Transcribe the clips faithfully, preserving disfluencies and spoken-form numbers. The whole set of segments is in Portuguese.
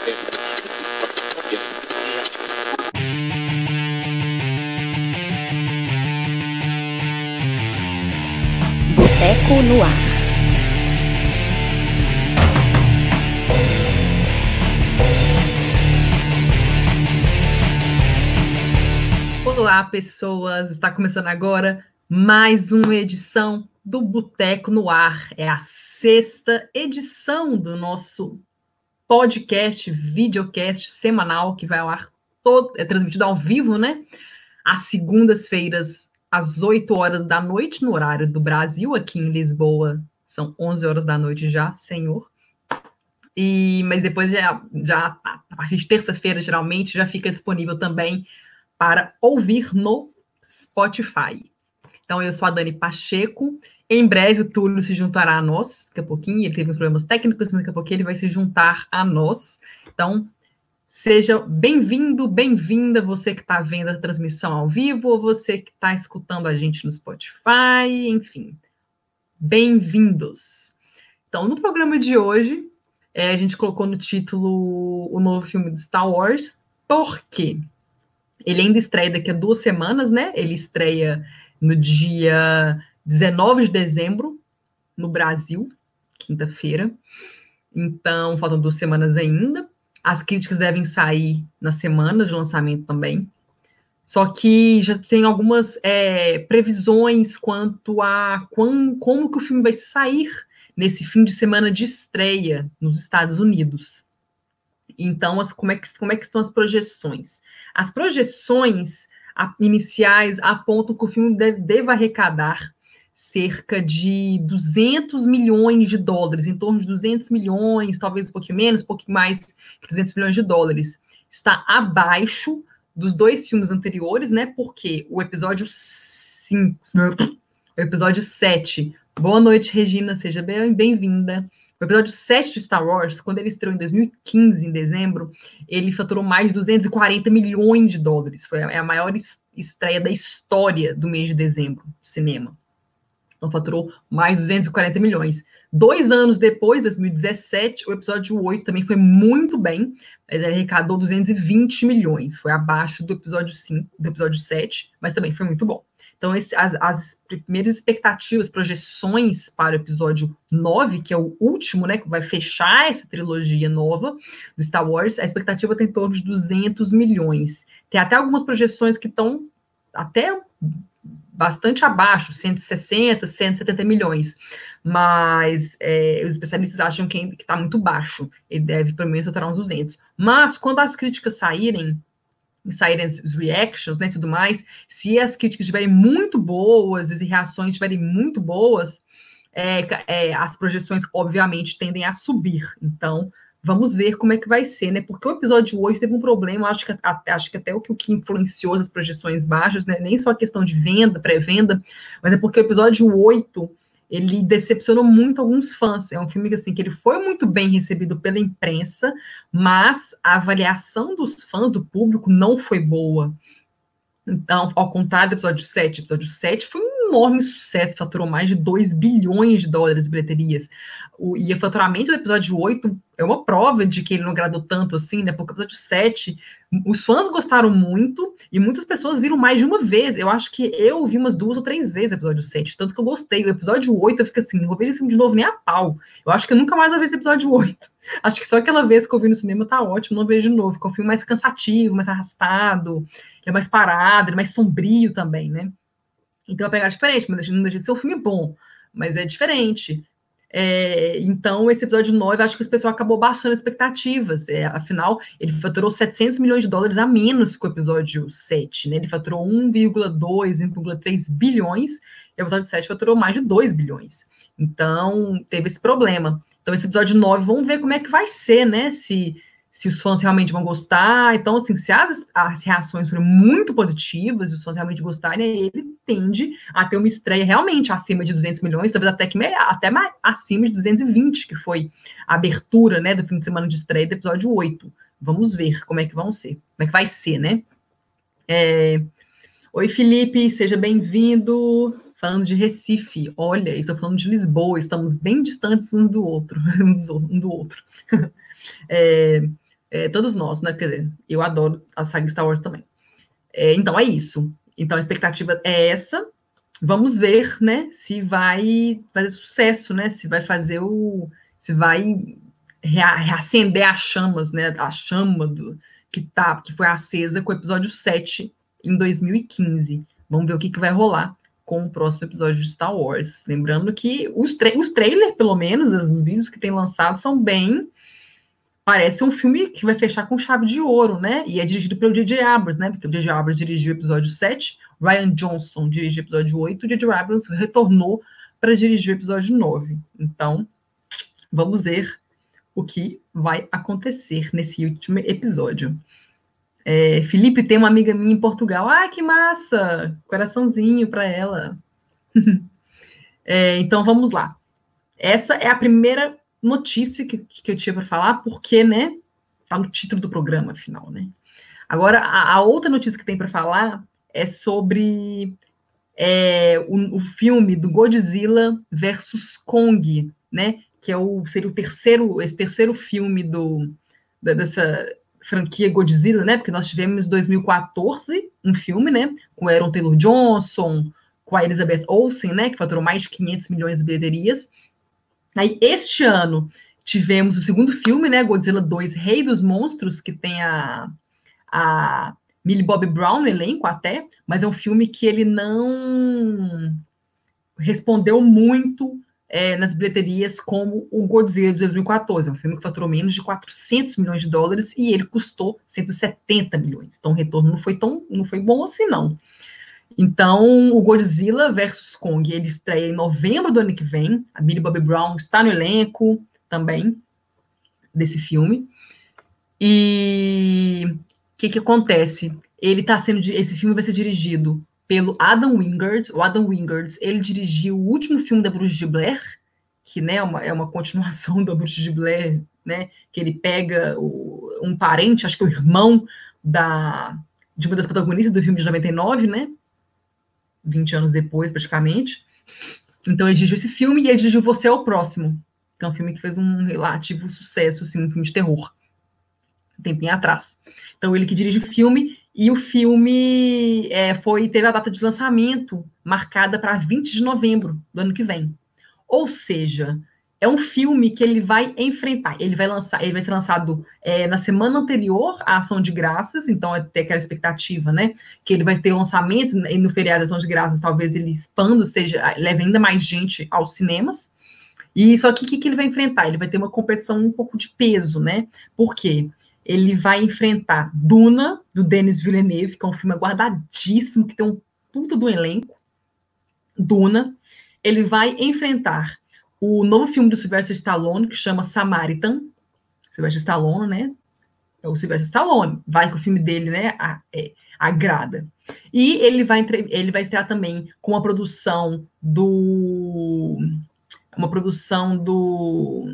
Boteco no Ar. Olá, pessoas! Está começando agora mais uma edição do Boteco no Ar. É a sexta edição do nosso podcast, videocast semanal que vai ao ar todo, é transmitido ao vivo, né? Às segundas-feiras, às oito horas da noite, no horário do Brasil, aqui em Lisboa, são onze horas da noite já, senhor. E, mas depois, já, já a partir de terça-feira, geralmente, já fica disponível também para ouvir no Spotify. Então, eu sou a Dani Pacheco. Em breve, o Túlio se juntará a nós. Daqui a pouquinho, ele teve uns problemas técnicos, mas daqui a pouquinho ele vai se juntar a nós. Então, seja bem-vindo, bem-vinda, você que está vendo a transmissão ao vivo, ou você que está escutando a gente no Spotify, enfim. Bem-vindos. Então, no programa de hoje, é, a gente colocou no título o novo filme do Star Wars. Por quê? Ele ainda estreia daqui a duas semanas, né? Ele estreia no dia dezenove de dezembro, no Brasil, quinta-feira. Então, faltam duas semanas ainda. As críticas devem sair na semana de lançamento também. Só que já tem algumas é, previsões quanto a quando, como que o filme vai sair nesse fim de semana de estreia nos Estados Unidos. Então, as, como, é que, como é que estão as projeções? As projeções iniciais apontam que o filme deve, deve arrecadar cerca de duzentos milhões de dólares, em torno de duzentos milhões, talvez um pouquinho menos, um pouquinho mais que duzentos milhões de dólares. Está abaixo dos dois filmes anteriores, né? Porque o episódio cinco, o episódio sete, boa noite, Regina, seja bem, bem-vinda. O episódio sete de Star Wars, quando ele estreou em dois mil e quinze, em dezembro, ele faturou mais de duzentos e quarenta milhões de dólares. Foi a maior estreia da história do mês de dezembro do cinema. Então, faturou mais de duzentos e quarenta milhões. Dois anos depois, dois mil e dezessete, o episódio oito também foi muito bem. Ele arrecadou duzentos e vinte milhões. Foi abaixo do episódio cinco, do episódio sete, mas também foi muito bom. Então, esse, as, as primeiras expectativas, projeções para o episódio nove, que é o último, né, que vai fechar essa trilogia nova do Star Wars, a expectativa está em torno de duzentos milhões. Tem até algumas projeções que estão até bastante abaixo, cento e sessenta, cento e setenta milhões. Mas é, os especialistas acham que está muito baixo. Ele deve, pelo menos, aturar uns duzentos. Mas, quando as críticas saírem, saírem os reactions, né, tudo mais, se as críticas estiverem muito boas, as reações estiverem muito boas, é, é, as projeções, obviamente, tendem a subir. Então, vamos ver como é que vai ser, né? Porque o episódio oito teve um problema, acho que, acho que até o que influenciou as projeções baixas, né? Nem só a questão de venda, pré-venda, mas é porque o episódio oito, ele decepcionou muito alguns fãs. É um filme que, assim, que ele foi muito bem recebido pela imprensa, mas a avaliação dos fãs, do público, não foi boa. Então, ao contrário do episódio sete, o episódio sete foi um enorme sucesso, faturou mais de dois bilhões de dólares de bilheterias. O, e o faturamento do episódio oito é uma prova de que ele não agradou tanto assim, né? Porque o episódio sete, os fãs gostaram muito e muitas pessoas viram mais de uma vez. Eu acho que eu vi umas duas ou três vezes o episódio sete, tanto que eu gostei. O episódio oito eu fico assim, não vou ver esse filme de novo nem a pau. Eu acho que eu nunca mais vou ver esse episódio oito. Acho que só aquela vez que eu vi no cinema tá ótimo, não vejo de novo. Porque é um filme mais cansativo, mais arrastado, ele é mais parado, ele é mais sombrio também, né? Então é uma pegada diferente, mas não deixa de ser um filme bom, mas é diferente. É, então, esse episódio nove, acho que o pessoal acabou baixando as expectativas. É, afinal, ele faturou setecentos milhões de dólares a menos que o episódio sete, né? Ele faturou um vírgula dois, um vírgula três bilhões, e o episódio sete faturou mais de dois bilhões. Então, teve esse problema. Então, esse episódio nove, vamos ver como é que vai ser, né? Se, se os fãs realmente vão gostar. Então, assim, se as, as reações forem muito positivas, e os fãs realmente gostarem, ele tende a ter uma estreia realmente acima de duzentos milhões, talvez até, que, até mais, acima de duzentos e vinte, que foi a abertura, né, do fim de semana de estreia do episódio oito. Vamos ver como é que vão ser, como é que vai ser, né? É... Oi, Felipe, seja bem-vindo. Falando de Recife, olha, estou falando de Lisboa, estamos bem distantes um do outro, um do outro. É, É, todos nós, né? Quer dizer, eu adoro a saga Star Wars também. É, então é isso. Então a expectativa é essa. Vamos ver, né, se vai fazer sucesso, né? Se vai fazer o. Se vai rea- reacender as chamas, né? A chama do, que, tá, que foi acesa com o episódio sete em dois mil e quinze. Vamos ver o que, que vai rolar com o próximo episódio de Star Wars. Lembrando que os, tra os trailers, pelo menos, os vídeos que tem lançado, são bem. Parece um filme que vai fechar com chave de ouro, né? E é dirigido pelo J J. Abrams, né? Porque o J J. Abrams dirigiu o episódio sete, Rian Johnson dirigiu o episódio oito, e o J J. Abrams retornou para dirigir o episódio nove. Então, vamos ver o que vai acontecer nesse último episódio. É, Felipe tem uma amiga minha em Portugal. Ah, que massa! Coraçãozinho para ela. É, então, vamos lá. Essa é a primeira notícia que, que eu tinha para falar, porque, né, tá no título do programa, afinal, né? Agora, a, a outra notícia que tem para falar é sobre é, o, o filme do Godzilla versus Kong, né? Que é o, seria o terceiro, esse terceiro filme do, da, dessa franquia Godzilla, né? Porque nós tivemos em dois mil e quatorze um filme, né? Com Aaron Taylor Johnson, com a Elizabeth Olsen, né? Que faturou mais de quinhentos milhões de bilheterias. Aí, este ano, tivemos o segundo filme, né? Godzilla dois, Rei dos Monstros, que tem a, a Millie Bobby Brown no elenco até, mas é um filme que ele não respondeu muito é, nas bilheterias como o Godzilla de dois mil e quatorze. É um filme que faturou menos de quatrocentos milhões de dólares e ele custou cento e setenta milhões. Então, o retorno não foi tão, não foi bom assim, não. Então, o Godzilla versus Kong, ele estreia em novembro do ano que vem. A Millie Bobby Brown está no elenco também desse filme. E o que, que acontece? Ele tá sendo, esse filme vai ser dirigido pelo Adam Wingard. O Adam Wingard, ele dirigiu o último filme da Bruxa de Blair, que, né, é uma, é uma continuação da Bruxa de Blair, né? Que ele pega o, um parente, acho que é o irmão da, de uma das protagonistas do filme de noventa e nove, né? vinte anos depois, praticamente. Então, ele dirigiu esse filme e ele dirigiu Você é o Próximo, que é um filme que fez um relativo sucesso, assim, um filme de terror, um tempinho atrás. Então, ele que dirige o filme, e o filme é, foi, teve a data de lançamento marcada para vinte de novembro do ano que vem. Ou seja, é um filme que ele vai enfrentar, ele vai lançar, ele vai ser lançado é, na semana anterior à Ação de Graças, então é ter aquela expectativa, né, que ele vai ter o lançamento, e no feriado da Ação de Graças talvez ele expanda, seja, leve ainda mais gente aos cinemas, e só que o que, que ele vai enfrentar? Ele vai ter uma competição um pouco de peso, né, por quê? Ele vai enfrentar Duna, do Denis Villeneuve, que é um filme aguardadíssimo, que tem um puta do elenco, Duna. Ele vai enfrentar o novo filme do Sylvester Stallone, que chama Samaritan. Sylvester Stallone, né? É o Sylvester Stallone. Vai que o filme dele, né, a, é, agrada. E ele vai, ele vai estrear também com uma produção do... Uma produção do...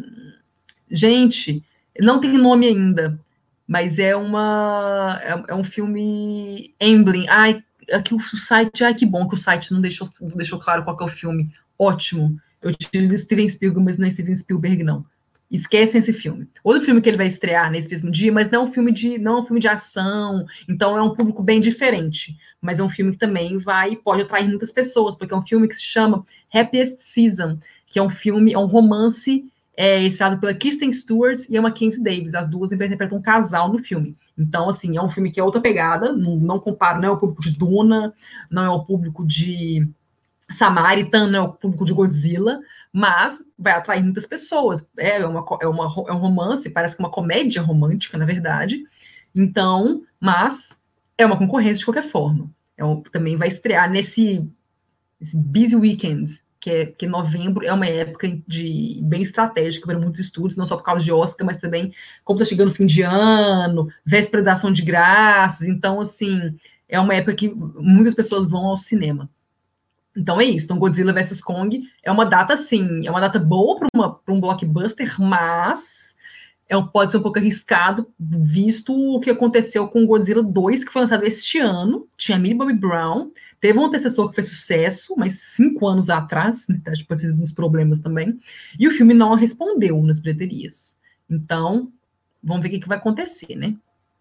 Gente, não tem nome ainda, mas é uma... É, é um filme Emblem. Ai, aqui o site... Ai, que bom que o site não deixou, não deixou claro qual que é o filme. Ótimo. Eu tive Steven Spielberg, mas não é Steven Spielberg, não. Esquecem esse filme. Outro filme que ele vai estrear nesse mesmo dia, mas não é um filme de, não é um filme de ação, então é um público bem diferente. Mas é um filme que também vai, pode atrair muitas pessoas, porque é um filme que se chama Happiest Season, que é um filme, é um romance é, estrelado pela Kristen Stewart e a Mackenzie Davis. As duas interpretam um casal no filme. Então, assim, é um filme que é outra pegada, não, não compara, não é o público de Duna, não é o público de Samaritan, não é o público de Godzilla, mas vai atrair muitas pessoas. É, uma, é, uma, é um romance, parece que é uma comédia romântica, na verdade. Então, mas é uma concorrência de qualquer forma. É um, também vai estrear nesse, nesse busy weekend, que é que novembro é uma época de, bem estratégica para muitos estudos, não só por causa de Oscar, mas também como está chegando o fim de ano, véspera da Ação de Graças. Então, assim, é uma época que muitas pessoas vão ao cinema. Então é isso. Então, Godzilla versus Kong é uma data, sim, é uma data boa para um blockbuster, mas é um, pode ser um pouco arriscado, visto o que aconteceu com Godzilla dois, que foi lançado este ano. Tinha Millie Bobby Brown, teve um antecessor que fez sucesso, mas cinco anos atrás, né, pode ter uns problemas também, e o filme não respondeu nas bilheterias. Então, vamos ver o que, que vai acontecer, né?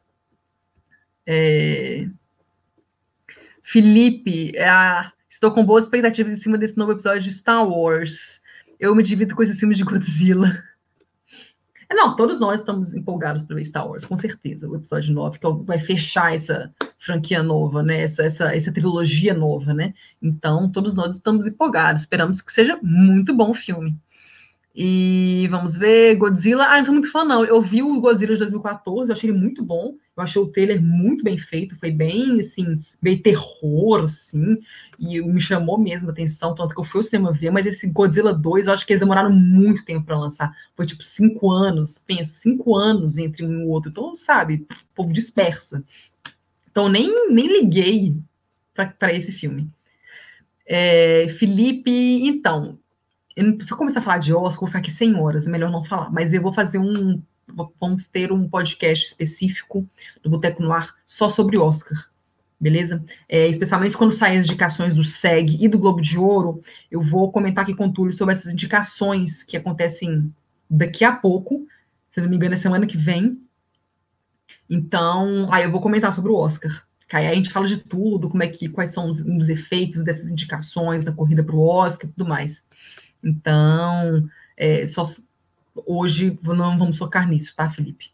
É... Felipe, ah, estou com boas expectativas em cima desse novo episódio de Star Wars. Eu me divido com esses filmes de Godzilla. Não, todos nós estamos empolgados para ver Star Wars, com certeza. O episódio nove, que vai fechar essa franquia nova, né? Essa, essa, essa trilogia nova, né? Então, todos nós estamos empolgados. Esperamos que seja muito bom o filme. E vamos ver, Godzilla. Ah, não tô muito fã, não. Eu vi o Godzilla de dois mil e quatorze, eu achei ele muito bom. Eu achei o trailer muito bem feito, foi bem, assim, meio terror, assim, e me chamou mesmo a atenção, tanto que eu fui ao cinema ver, mas esse Godzilla dois, eu acho que eles demoraram muito tempo para lançar. Foi tipo cinco anos, pensa, cinco anos entre um e o outro. Então, sabe, o povo dispersa. Então, nem, nem liguei para esse filme. É, Felipe, então, se eu começar a falar de Oscar, eu vou ficar aqui cem horas, é melhor não falar. Mas eu vou fazer um. Vamos ter um podcast específico do Boteco no Ar só sobre Oscar, beleza? É, especialmente quando saem as indicações do S E G e do Globo de Ouro, eu vou comentar aqui com o Túlio sobre essas indicações que acontecem daqui a pouco, se não me engano, é semana que vem. Então, aí eu vou comentar sobre o Oscar. Aí a gente fala de tudo, como é que, quais são os, os efeitos dessas indicações da corrida para o Oscar e tudo mais. Então, é, só, hoje não vamos focar nisso, tá, Felipe?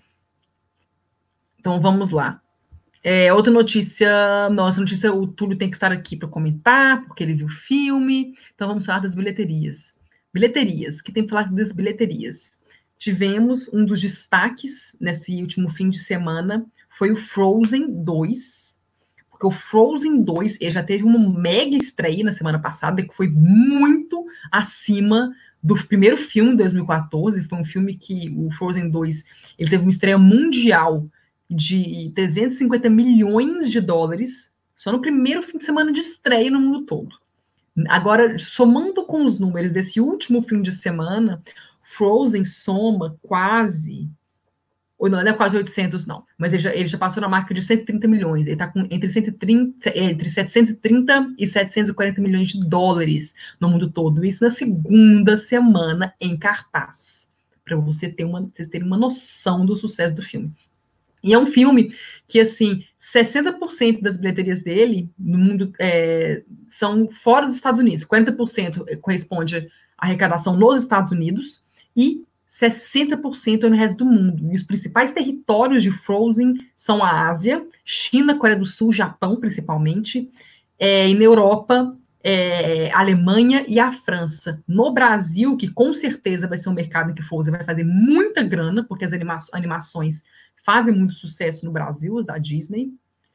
Então, vamos lá. É, outra notícia, nossa notícia, o Túlio tem que estar aqui para comentar, porque ele viu o filme. Então, vamos falar das bilheterias. Bilheterias, que tem que falar das bilheterias. Tivemos um dos destaques nesse último fim de semana, foi o Frozen dois, porque o Frozen dois ele já teve uma mega estreia na semana passada, que foi muito acima do primeiro filme de dois mil e quatorze. Foi um filme que, o Frozen dois, ele teve uma estreia mundial de trezentos e cinquenta milhões de dólares, só no primeiro fim de semana de estreia no mundo todo. Agora, somando com os números desse último fim de semana, Frozen soma quase... Ou não, não é quase oitocentos, não. Mas ele já, ele já passou na marca de cento e trinta milhões. Ele está com entre, cento e trinta, entre setecentos e trinta e setecentos e quarenta milhões de dólares no mundo todo. Isso na segunda semana em cartaz. Para você ter uma, vocês terem uma noção do sucesso do filme. E é um filme que, assim, sessenta por cento das bilheterias dele no mundo é, são fora dos Estados Unidos. quarenta por cento corresponde à arrecadação nos Estados Unidos e sessenta por cento no resto do mundo. E os principais territórios de Frozen são a Ásia, China, Coreia do Sul, Japão, principalmente, é, e na Europa, é, a Alemanha e a França. No Brasil, que com certeza vai ser um mercado em que Frozen vai fazer muita grana, porque as anima animações fazem muito sucesso no Brasil, os da Disney.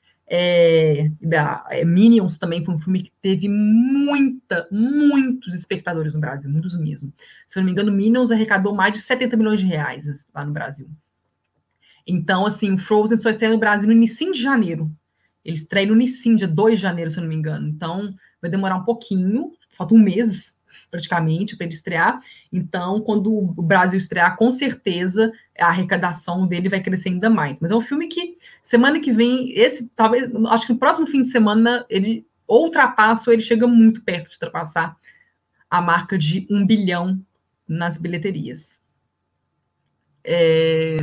É, da, é, Minions também foi um filme que teve muita, muitos espectadores no Brasil, muitos mesmo. Se eu não me engano, Minions arrecadou mais de setenta milhões de reais lá no Brasil. Então, assim, o Frozen só estreia no Brasil no início de janeiro. Ele estreia no início, dia dois de janeiro, se eu não me engano. Então, vai demorar um pouquinho, falta um mês praticamente para ele estrear. Então, quando o Brasil estrear, com certeza a arrecadação dele vai crescer ainda mais. Mas é um filme que semana que vem, esse talvez, acho que no próximo fim de semana ele ultrapassa ou ele chega muito perto de ultrapassar a marca de um bilhão nas bilheterias. É...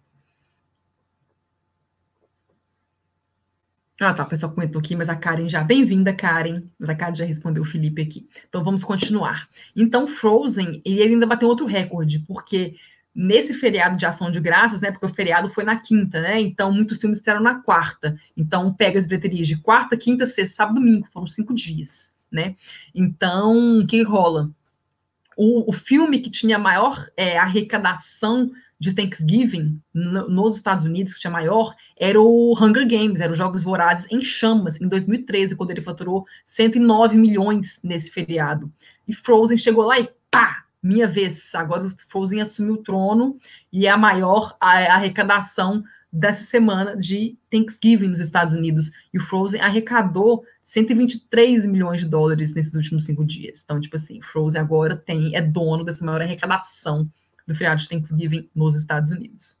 Ah, tá, o pessoal comentou aqui, mas a Karen já... Bem-vinda, Karen. Mas a Karen já respondeu o Felipe aqui. Então, vamos continuar. Então, Frozen, ele ainda bateu outro recorde, porque nesse feriado de Ação de Graças, né, porque o feriado foi na quinta, né, então muitos filmes estrearam na quarta. Então, pega as bilheterias de quarta, quinta, sexta, sábado, domingo. Foram cinco dias, né? Então, o que rola? O, o filme que tinha maior é, arrecadação de Thanksgiving no, nos Estados Unidos, que tinha maior, era o Hunger Games, era os Jogos Vorazes em Chamas, em dois mil e treze, quando ele faturou cento e nove milhões nesse feriado. E Frozen chegou lá e pá, minha vez. Agora o Frozen assumiu o trono e é a maior a, a arrecadação dessa semana de Thanksgiving nos Estados Unidos. E o Frozen arrecadou cento e vinte e três milhões de dólares nesses últimos cinco dias. Então, tipo assim, Frozen agora tem, é dono dessa maior arrecadação do feriado de Thanksgiving nos Estados Unidos.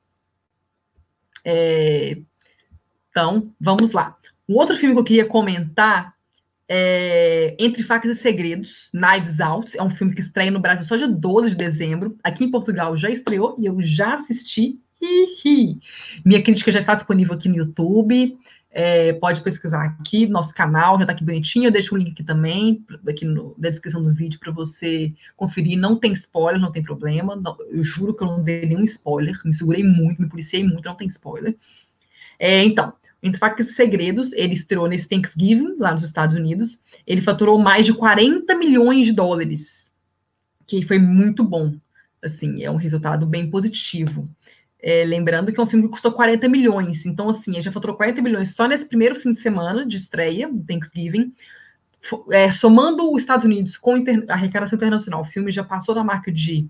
É... Então, vamos lá. Um outro filme que eu queria comentar é Entre Facas e Segredos, Knives Out. É um filme que estreia no Brasil só dia doze de dezembro. Aqui em Portugal já estreou e eu já assisti. Minha crítica já está disponível aqui no YouTube. É, pode pesquisar aqui, nosso canal já está aqui bonitinho. Eu deixo o link aqui também, aqui no, na descrição do vídeo, para você conferir. Não tem spoiler, não tem problema. Não, eu juro que eu não dei nenhum spoiler. Me segurei muito, me policiei muito, não tem spoiler. É, então, Entre Facas e Segredos, ele estreou nesse Thanksgiving, lá nos Estados Unidos. Ele faturou mais de quarenta milhões de dólares, que foi muito bom. Assim, é um resultado bem positivo. É, lembrando que é um filme que custou quarenta milhões. Então, assim, ele já faturou quarenta milhões só nesse primeiro fim de semana de estreia, do Thanksgiving. É, somando os Estados Unidos com a arrecadação internacional, o filme já passou da marca de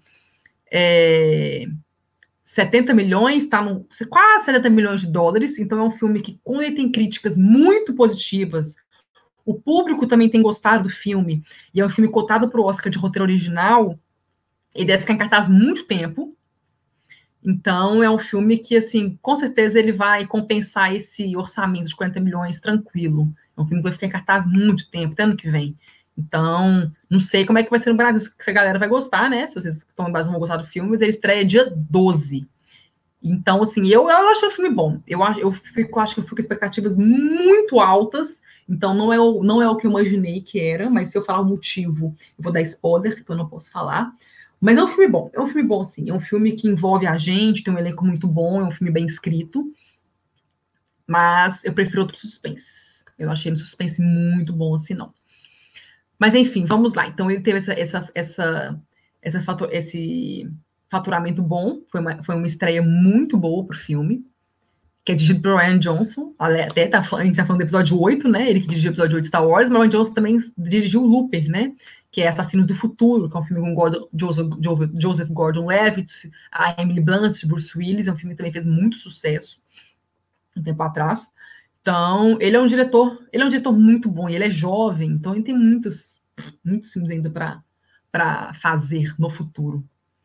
é, setenta milhões, está no quase setenta milhões de dólares. Então, é um filme que, quando ele tem críticas muito positivas, o público também tem gostado do filme, e é um filme cotado para o Oscar de roteiro original, ele deve ficar em cartaz muito tempo. Então, é um filme que, assim, com certeza ele vai compensar esse orçamento de quarenta milhões tranquilo. É um filme que vai ficar em cartaz muito tempo, até ano que vem. Então, não sei como é que vai ser no Brasil, se a galera vai gostar, né? Se vocês que estão no Brasil vão gostar do filme, mas ele estreia dia doze. Então, assim, eu, eu acho o filme bom. Eu, acho, eu fico, acho que eu fico com expectativas muito altas. Então, não é, o, não é o que eu imaginei que era, mas se eu falar o motivo, eu vou dar spoiler, então eu não posso falar. Mas é um filme bom, é um filme bom, sim. É um filme que envolve a gente, tem um elenco muito bom, é um filme bem escrito. Mas eu prefiro outros suspenses. Eu achei um suspense muito bom, assim, não. Mas, enfim, vamos lá. Então, ele teve essa, essa, essa, essa fator, esse faturamento bom. Foi uma, foi uma estreia muito boa pro filme, que é dirigido por Rian Johnson. Até tá, a gente tá falando do episódio oito, né? Ele que dirigiu o episódio oito de Star Wars, mas o Rian Johnson também dirigiu o Looper, né? Que é Assassinos do Futuro, que é um filme com Gordon, Joseph, Joseph Gordon-Levitt, a Emily Blunt, Bruce Willis. É um filme que também fez muito sucesso um tempo atrás. Então, ele é um diretor, ele é um diretor muito bom, e ele é jovem, então ele tem muitos, muitos filmes ainda para fazer no futuro.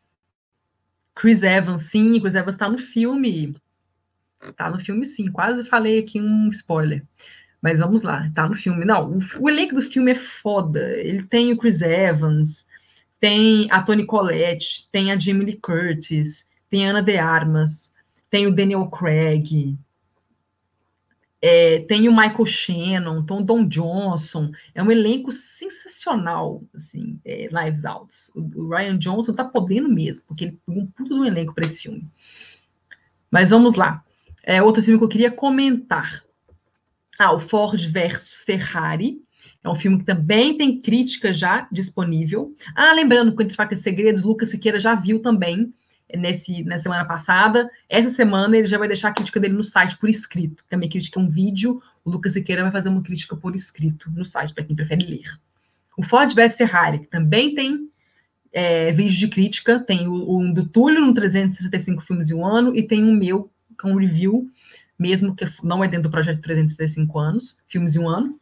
Chris Evans, sim, Chris Evans está no filme. Tá no filme, sim. Quase falei aqui um spoiler. Mas vamos lá, tá no filme. Não, o, o elenco do filme é foda. Ele tem o Chris Evans, tem a Toni Collette, tem a Jamie Lee Curtis, tem a Ana de Armas, tem o Daniel Craig, é, tem o Michael Shannon, tem o Don Johnson. É um elenco sensacional, assim, é, Lives Out. O, o Rian Johnson tá podendo mesmo, porque ele pegou um puto de um elenco para esse filme. Mas vamos lá. É outro filme que eu queria comentar. Ah, o Ford versus Ferrari. É um filme que também tem crítica já disponível. Ah, lembrando que Entre Facas e Segredos, Lucas Siqueira já viu também nesse, na semana passada. Essa semana ele já vai deixar a crítica dele no site por escrito. Também crítica é um vídeo. O Lucas Siqueira vai fazer uma crítica por escrito no site, para quem prefere ler. O Ford versus Ferrari, que também tem é, vídeo de crítica. Tem o, um do Túlio, no trezentos e sessenta e cinco Filmes em um Ano, e tem um meu, que é um review, mesmo que não é dentro do projeto trezentos e sessenta e cinco anos, filmes em um ano.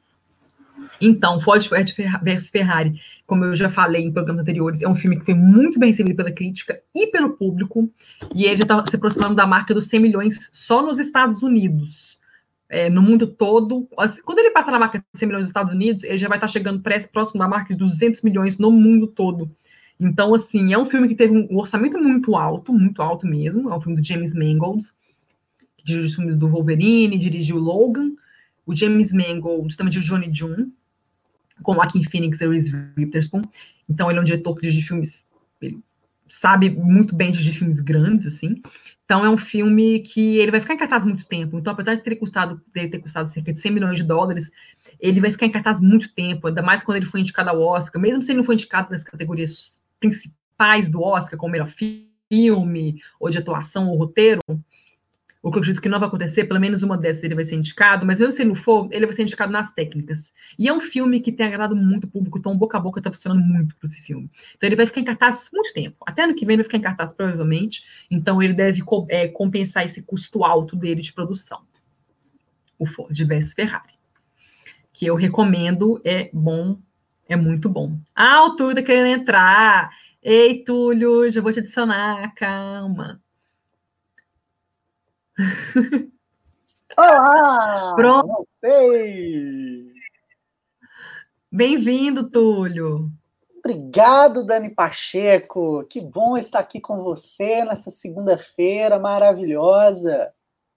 Então, Ford versus Ferrari, como eu já falei em programas anteriores, é um filme que foi muito bem recebido pela crítica e pelo público, e ele já está se aproximando da marca dos cem milhões só nos Estados Unidos. É, no mundo todo, quando ele passar na marca de cem milhões nos Estados Unidos, ele já vai estar chegando próximo da marca de duzentos milhões no mundo todo. Então, assim, é um filme que teve um orçamento muito alto, muito alto mesmo. É um filme do James Mangold, que dirigiu os filmes do Wolverine, dirigiu Logan. O James Mangold também dirigiu Johnny June, com Joaquin Phoenix e Reese Witherspoon. Então, ele é um diretor que dirige filmes, ele sabe muito bem dirigir filmes grandes, assim. Então, é um filme que ele vai ficar em cartaz muito tempo. Então, apesar de ter custado, ter, ter custado cerca de cem milhões de dólares, ele vai ficar em cartaz muito tempo, ainda mais quando ele foi indicado ao Oscar. Mesmo se ele não foi indicado nas categorias principais do Oscar, como melhor filme, ou de atuação, ou roteiro, o que eu acredito que não vai acontecer, pelo menos uma dessas ele vai ser indicado, mas mesmo se ele não for, ele vai ser indicado nas técnicas. E é um filme que tem agradado muito o público, então boca a boca está funcionando muito para esse filme. Então ele vai ficar em cartaz muito tempo. Até ano que vem ele vai ficar em cartaz, provavelmente. Então ele deve é, compensar esse custo alto dele de produção. O Ford versus Ferrari. Que eu recomendo, é bom, é muito bom. Ah, o Túlio tá querendo entrar. Ei, Túlio, já vou te adicionar, calma. Olá! Pronto. Voltei! Bem-vindo, Túlio. obrigado, Dani Pacheco. Que bom estar aqui com você nessa segunda-feira maravilhosa.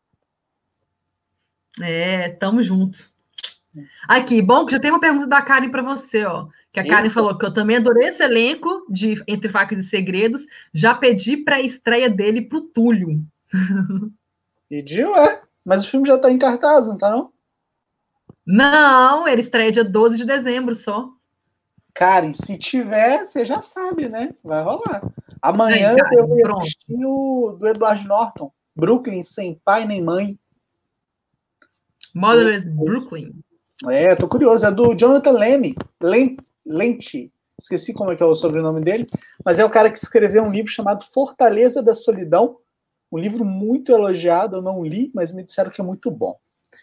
É, tamo junto. Aqui, bom, que já tem uma pergunta da Karen para você, ó. Que a Karen Eita. falou que eu também adorei esse elenco de Entre Facas e Segredos. Já pedi para a estreia dele pro Túlio. Pediu, é? Mas o filme já tá em cartaz, não tá não? Não, ele estreia dia doze de dezembro só. Karen, se tiver, você já sabe, né? Vai rolar. Amanhã Aí, Karen, eu vou assistir o do Edward Norton. Brooklyn, sem pai nem mãe. Motherless Brooklyn. É, tô curioso. É do Jonathan Lemme. Lem, Lente. Esqueci como é que é o sobrenome dele. Mas é o cara que escreveu um livro chamado Fortaleza da Solidão. Um livro muito elogiado. Eu não li, mas me disseram que é muito bom.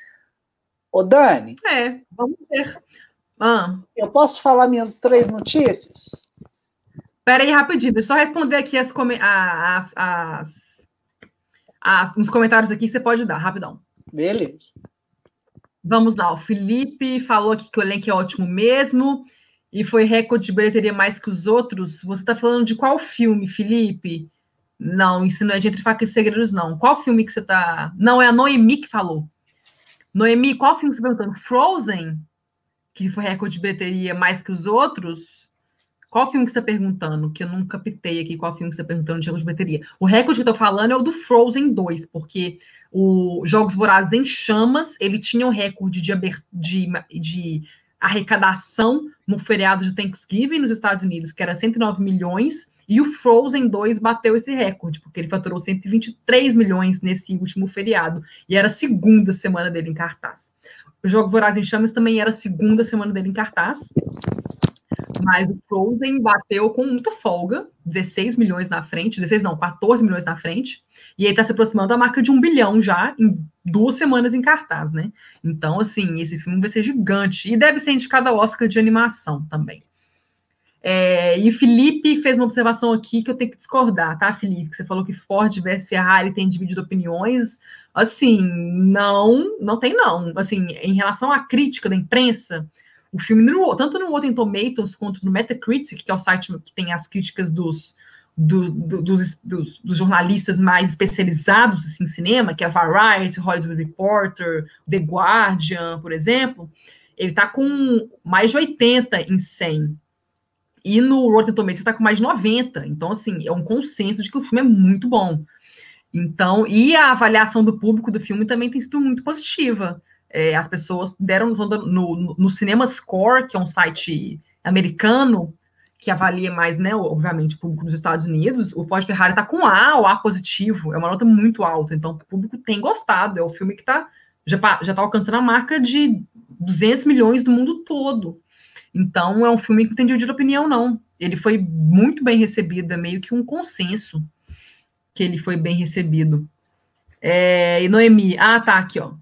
Ô, Dani. É, vamos ver. Ah. Eu posso falar minhas três notícias? Espera aí, rapidinho. Deixa eu só responder aqui as, as, as, as, nos comentários aqui. Você pode dar, rapidão. Beleza. Vamos lá. O Felipe falou aqui que o elenco é ótimo mesmo e foi recorde de bilheteria mais que os outros. Você está falando de qual filme, Felipe? Não, isso não é de Entre Facas e Segredos, não. Qual filme que você está... Não, é a Noemi que falou. Noemi, qual filme você está perguntando? Frozen? Que foi recorde de bilheteria mais que os outros? Qual filme que você está perguntando? Que eu não captei aqui qual filme que você está perguntando de recorde de bilheteria. O recorde que eu estou falando é o do Frozen dois, porque o Jogos Vorazes em Chamas, ele tinha um recorde de, de, de arrecadação no feriado de Thanksgiving nos Estados Unidos, que era cento e nove milhões, e o Frozen dois bateu esse recorde, porque ele faturou cento e vinte e três milhões nesse último feriado, e era a segunda semana dele em cartaz. O Jogo Voraz em Chamas também era a segunda semana dele em cartaz, mas o Frozen bateu com muita folga, dezesseis milhões na frente, dezesseis não, quatorze milhões na frente, e ele está se aproximando da marca de um bilhão já em duas semanas em cartaz, né? Então, assim, esse filme vai ser gigante, e deve ser indicado ao Oscar de animação também. É, e o Felipe fez uma observação aqui que eu tenho que discordar, tá, Felipe? Que você falou que Ford versus Ferrari tem dividido opiniões. Assim, não, não tem não. Assim, em relação à crítica da imprensa, o filme, no, tanto no Rotten Tomatoes quanto no Metacritic, que é o site que tem as críticas dos, do, do, dos, dos, dos jornalistas mais especializados assim, em cinema, que é a Variety, Hollywood Reporter, The Guardian, por exemplo, ele está com mais de oitenta em cem. E no Rotten Tomatoes está com mais de noventa. Então, assim, é um consenso de que o filme é muito bom. Então, e a avaliação do público do filme também tem sido muito positiva. É, as pessoas deram no, no, no Cinema Score, que é um site americano que avalia mais, né, obviamente, o público dos Estados Unidos. O Ford Ferrari está com A, o A positivo, é uma nota muito alta. Então, o público tem gostado. É o filme que tá, já está alcançando a marca de duzentos milhões do mundo todo. Então, é um filme que não tem dividido opinião, não. Ele foi muito bem recebido, é meio que um consenso que ele foi bem recebido. É, e Noemi, ah, tá, aqui, ó.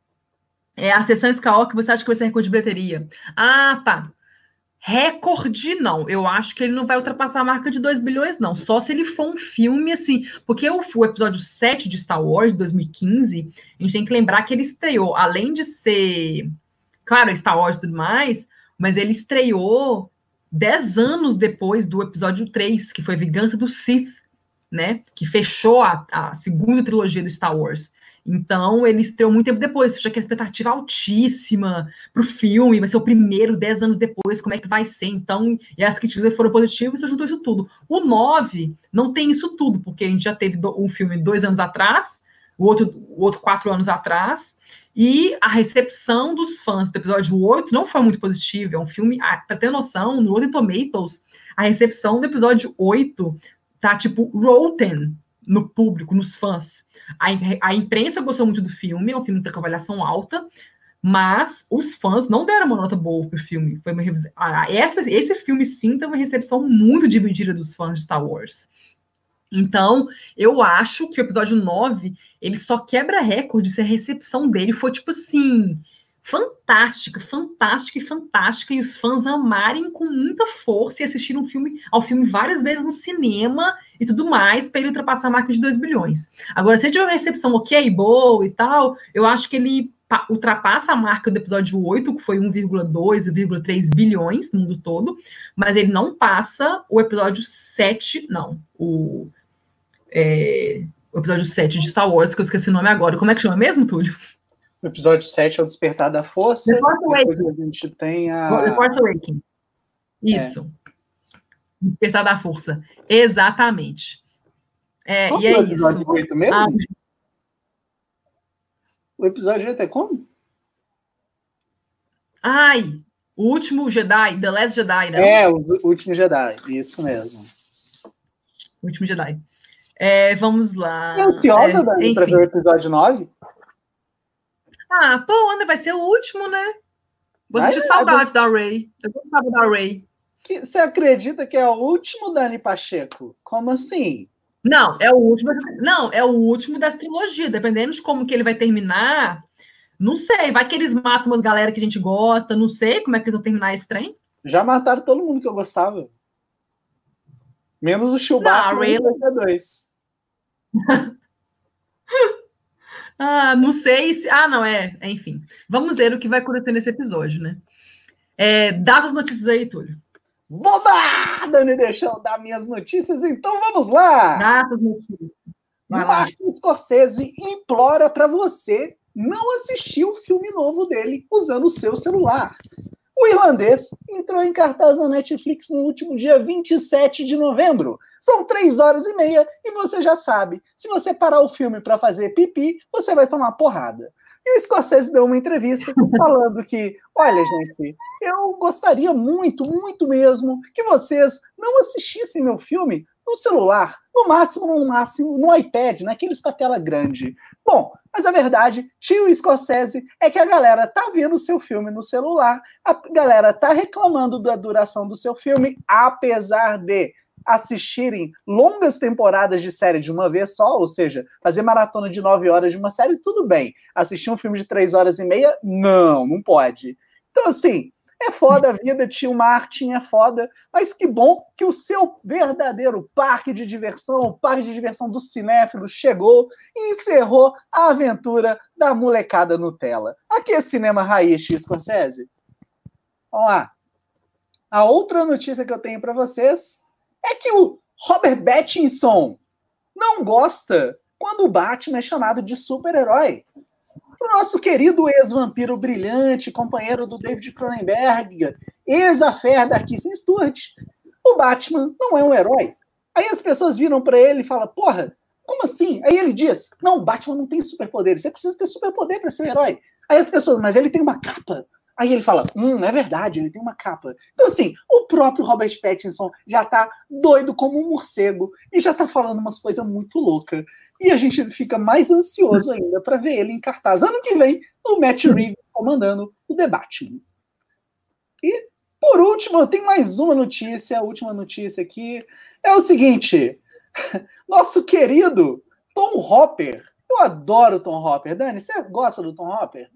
É a sessão Skywalker, você acha que vai ser recorde de bilheteria? Ah, tá. Recorde, não. Eu acho que ele não vai ultrapassar a marca de dois bilhões, não. Só se ele for um filme, assim... Porque o, o episódio sete de Star Wars, de dois mil e quinze, a gente tem que lembrar que ele estreou, além de ser... Claro, Star Wars e tudo mais... Mas ele estreou dez anos depois do episódio três, que foi Vingança do Sith, né? Que fechou a, a segunda trilogia do Star Wars. Então, ele estreou muito tempo depois. Você já que a expectativa altíssima para o filme, vai ser o primeiro, dez anos depois, como é que vai ser? Então, e as críticas foram positivas, você juntou isso tudo. O nove não tem isso tudo, porque a gente já teve um filme dois anos atrás, o outro, o outro quatro anos atrás, e a recepção dos fãs do episódio oito não foi muito positiva. É um filme, para ter noção, no Rotten Tomatoes, a recepção do episódio oito tá tipo rotten no público, nos fãs. A, a imprensa gostou muito do filme, é um filme que tem com avaliação alta, mas os fãs não deram uma nota boa pro filme. Foi uma, essa, esse filme sim teve uma recepção muito dividida dos fãs de Star Wars. Então, eu acho que o episódio nove, ele só quebra recorde se a recepção dele for, tipo assim, fantástica, fantástica e fantástica, e os fãs amarem com muita força e assistirem um filme, ao filme várias vezes no cinema e tudo mais, para ele ultrapassar a marca de dois bilhões. Agora, se ele tiver uma recepção ok, boa e tal, eu acho que ele ultrapassa a marca do episódio oito, que foi um vírgula dois, um vírgula três bilhões no mundo todo, mas ele não passa o episódio sete, não, o, é, o episódio sete de Star Wars, que eu esqueci o nome agora. Como é que chama mesmo, Túlio? O episódio sete é o Despertar da Força. Depois a gente tem a... The Force Awakens. Isso. É. Despertar da Força. Exatamente. É, e é, é o episódio isso. oito mesmo? Ah, o episódio oito é como? Ai, o último Jedi, The Last Jedi, né? É, o último Jedi, isso mesmo. O último Jedi. É, vamos lá. É ansiosa, é, Dani, para ver o episódio nove? Ah, pô, Ana, vai ser o último, né? Vou sentir saudade é, da Rey. Eu gostava da Rey. Você acredita que é o último, Dani Pacheco? Como assim? Não, é o último. Não, é o último das trilogias. Dependendo de como que ele vai terminar, não sei. Vai que eles matam umas galera que a gente gosta. Não sei como é que eles vão terminar esse trem. Já mataram todo mundo que eu gostava. Menos o Chewbacca não, Ray... e o dois. Ah, não sei se... Ah, não, é... Enfim. Vamos ver o que vai acontecer nesse episódio, né? É, dá as notícias aí, Túlio. Boba! Dani deixou dar minhas notícias, então vamos lá! Dá as notícias. Martin Scorsese implora para você não assistir o filme novo dele usando o seu celular. O Irlandês entrou em cartaz na Netflix no último dia vinte e sete de novembro. São três horas e meia e você já sabe, se você parar o filme para fazer pipi, você vai tomar porrada. E o Scorsese deu uma entrevista falando que, olha, gente, eu gostaria muito, muito mesmo que vocês não assistissem meu filme no celular, no máximo, no máximo, no iPad, naqueles com a tela grande. Bom, mas a verdade, tio Scorsese, é que a galera tá vendo o seu filme no celular, a galera tá reclamando da duração do seu filme, apesar de assistirem longas temporadas de série de uma vez só, ou seja, fazer maratona de nove horas de uma série, tudo bem. Assistir um filme de três horas e meia, não, não pode. Então, assim, é foda a vida, tio Martin, é foda, mas que bom que o seu verdadeiro parque de diversão, o parque de diversão do cinéfilo, chegou e encerrou a aventura da molecada Nutella. Aqui é Cinema Raiz, Scorsese. Vamos lá. A outra notícia que eu tenho para vocês é que o Robert Pattinson não gosta quando o Batman é chamado de super-herói. O nosso querido ex-vampiro brilhante, companheiro do David Cronenberg, ex-affair da Kristen Stewart, o Batman não é um herói. Aí as pessoas viram para ele e falam, porra, como assim? Aí ele diz, não, o Batman não tem superpoderes, você precisa ter superpoder para ser um herói. Aí as pessoas, mas ele tem uma capa. Aí ele fala, hum, é verdade, ele tem uma capa. Então, assim, o próprio Robert Pattinson já tá doido como um morcego e já tá falando umas coisas muito loucas. E a gente fica mais ansioso ainda para ver ele em cartaz. Ano que vem, o Matt Reeves comandando o The Batman. E, por último, eu tenho mais uma notícia, a última notícia aqui. É o seguinte, nosso querido Tom Hopper. Eu adoro o Tom Hopper. Dani, você gosta do Tom Hopper?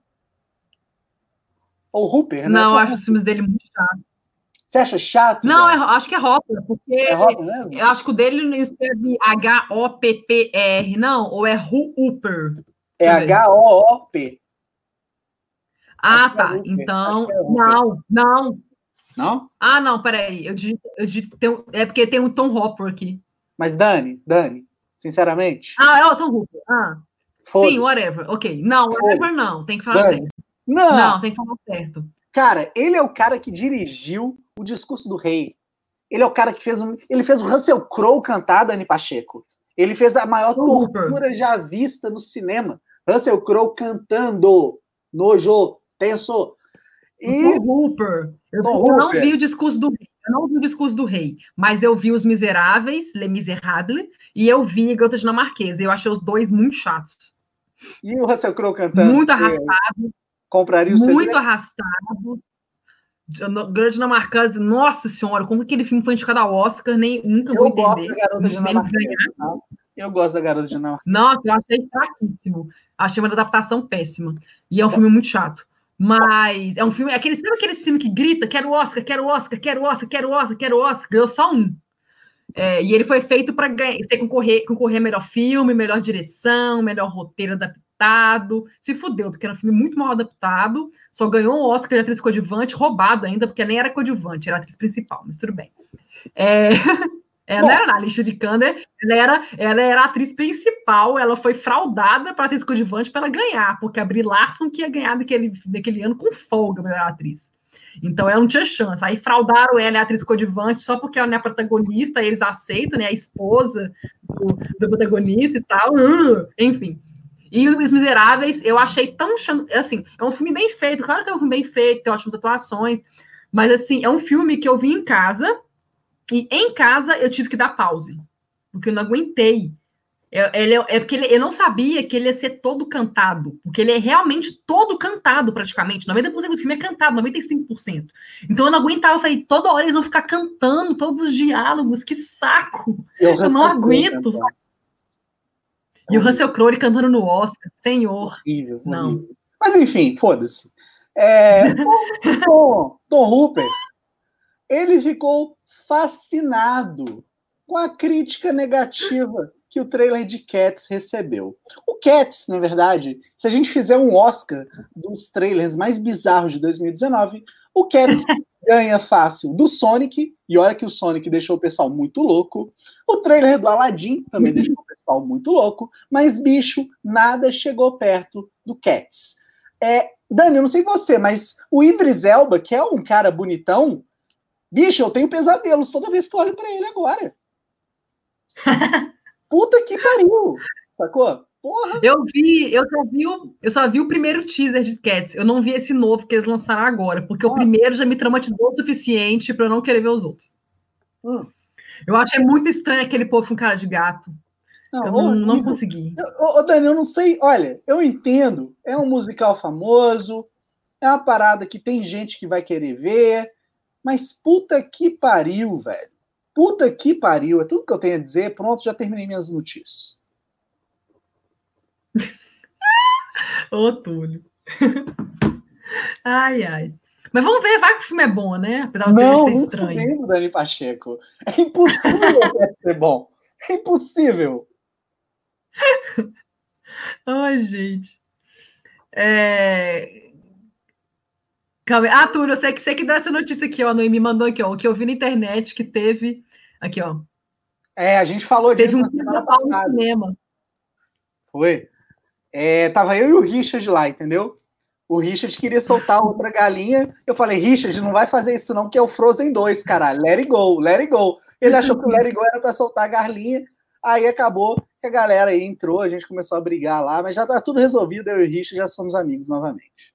Ou Hooper, né? Não, eu acho os filmes dele muito chatos. Você acha chato? Não, é, acho que é Hopper, porque é Hopper mesmo? Eu acho que o dele não escreve H O P P R, não, ou é Hooper? É H O O P. Ah, acho tá. É então, é não, não. Não? Ah, não, peraí. Eu digito, eu digito, tem, é porque tem um Tom Hopper aqui. Mas, Dani, Dani, sinceramente. Ah, é o Tom Hopper. Ah. Sim, whatever. Ok. Não, whatever não. Tem que falar Dani. certo. Não. Não, tem que falar certo. Cara, ele é o cara que dirigiu o Discurso do Rei. Ele é o cara que fez um, ele fez o Russell Crowe cantar, Dani Pacheco. Ele fez a maior Tom tortura Hooper. já vista no cinema. Russell Crowe cantando. Nojo, tenso. E Tom Hooper. Eu, Tom eu Hooper. não vi o Discurso do Rei. Eu não vi o Discurso do Rei, mas eu vi Os Miseráveis, Les Miserables, e eu vi Garota Dinamarquesa. Eu achei os dois muito chatos. E o Russell Crowe cantando? Muito arrastado. Compraria o Muito C D? arrastado. Grande Dinamarquesa, nossa senhora, como aquele filme foi indicado ao Oscar, nem, nunca vou entender. Eu gosto da Garota Dinamarquesa. Eu gosto da Garota Dinamarquesa. Nossa, eu achei fraquíssimo. Achei uma adaptação péssima. E é um filme muito chato. Mas é um filme, aquele, sabe aquele filme que grita, quero Oscar, quero Oscar, quero Oscar, quero Oscar, quero Oscar, ganhou só um. É, e ele foi feito para concorrer, concorrer a melhor filme, melhor direção, melhor roteiro adaptado. Se fudeu, porque era um filme muito mal adaptado. Só ganhou um Oscar de atriz coadjuvante, roubado ainda, porque nem era coadjuvante, era atriz principal, mas tudo bem. É... Ela não era na Alicia Vikander, ela era, ela era a atriz principal, ela foi fraudada para atriz coadjuvante para ela ganhar, porque a Brie Larson que ia ganhar daquele, daquele ano com folga para a atriz. Então ela não tinha chance. Aí fraudaram ela, a atriz coadjuvante, só porque ela não é a protagonista, eles aceitam, né? A esposa do, do protagonista e tal. Uh, enfim. E Os Miseráveis, eu achei tão... Assim, é um filme bem feito, claro que é um filme bem feito, tem ótimas atuações, mas assim, é um filme que eu vi em casa. E em casa eu tive que dar pause, porque eu não aguentei. Eu, ele, é porque ele, eu não sabia que ele ia ser todo cantado, porque ele é realmente todo cantado, praticamente. noventa por cento do filme é cantado, noventa e cinco por cento. Então eu não aguentava, eu falei, toda hora eles vão ficar cantando todos os diálogos, que saco! Eu, eu não aguento. Né, e o Russell Crowe cantando no Oscar, senhor. Horrível, não. Horrível. Mas enfim, foda-se. É, Tom, Tom Hooper, ele ficou fascinado com a crítica negativa que o trailer de Cats recebeu. O Cats, na verdade, se a gente fizer um Oscar dos trailers mais bizarros de dois mil e dezenove, o Cats ganha fácil do Sonic, e olha que o Sonic deixou o pessoal muito louco. O trailer do Aladdin também deixou o pessoal muito louco, mas, bicho, nada chegou perto do Cats. É, Dani, eu não sei você, mas o Idris Elba, que é um cara bonitão, bicho, eu tenho pesadelos toda vez que eu olho pra ele agora. Puta que pariu, sacou? Porra. Eu vi, eu só vi, o, eu só vi o primeiro teaser de Cats. Eu não vi esse novo que eles lançaram agora, porque ah. o primeiro já me traumatizou o suficiente para eu não querer ver os outros. Hum. Eu achei muito estranho aquele povo com cara de gato. Não, eu não, não consegui. Ô, Dani, eu não sei. Olha, eu entendo. É um musical famoso, é uma parada que tem gente que vai querer ver. Mas puta que pariu, velho. Puta que pariu. É tudo que eu tenho a dizer. Pronto, já terminei minhas notícias. Ô, Túlio. Ai, ai. Mas vamos ver, vai que o filme é bom, né? Apesar de não, ser estranho. Não, não, Dani Pacheco. É impossível ser bom. É impossível. Ai, gente. É... Calma aí. Ah, Túlio, eu sei que, sei que deu essa notícia aqui, ó. A Noemi me mandou aqui, ó. O que eu vi na internet que teve. Aqui, ó. É, a gente falou teve disso um na semana passada. No cinema. Foi. É, tava eu e o Richard lá, entendeu? O Richard queria soltar outra galinha. Eu falei, Richard, não vai fazer isso não, que é o Frozen dois, caralho. Let it go, let it go. Ele achou que o let it go era pra soltar a galinha. Aí acabou que a galera aí entrou, a gente começou a brigar lá, mas já tá tudo resolvido. Eu e o Richard já somos amigos novamente.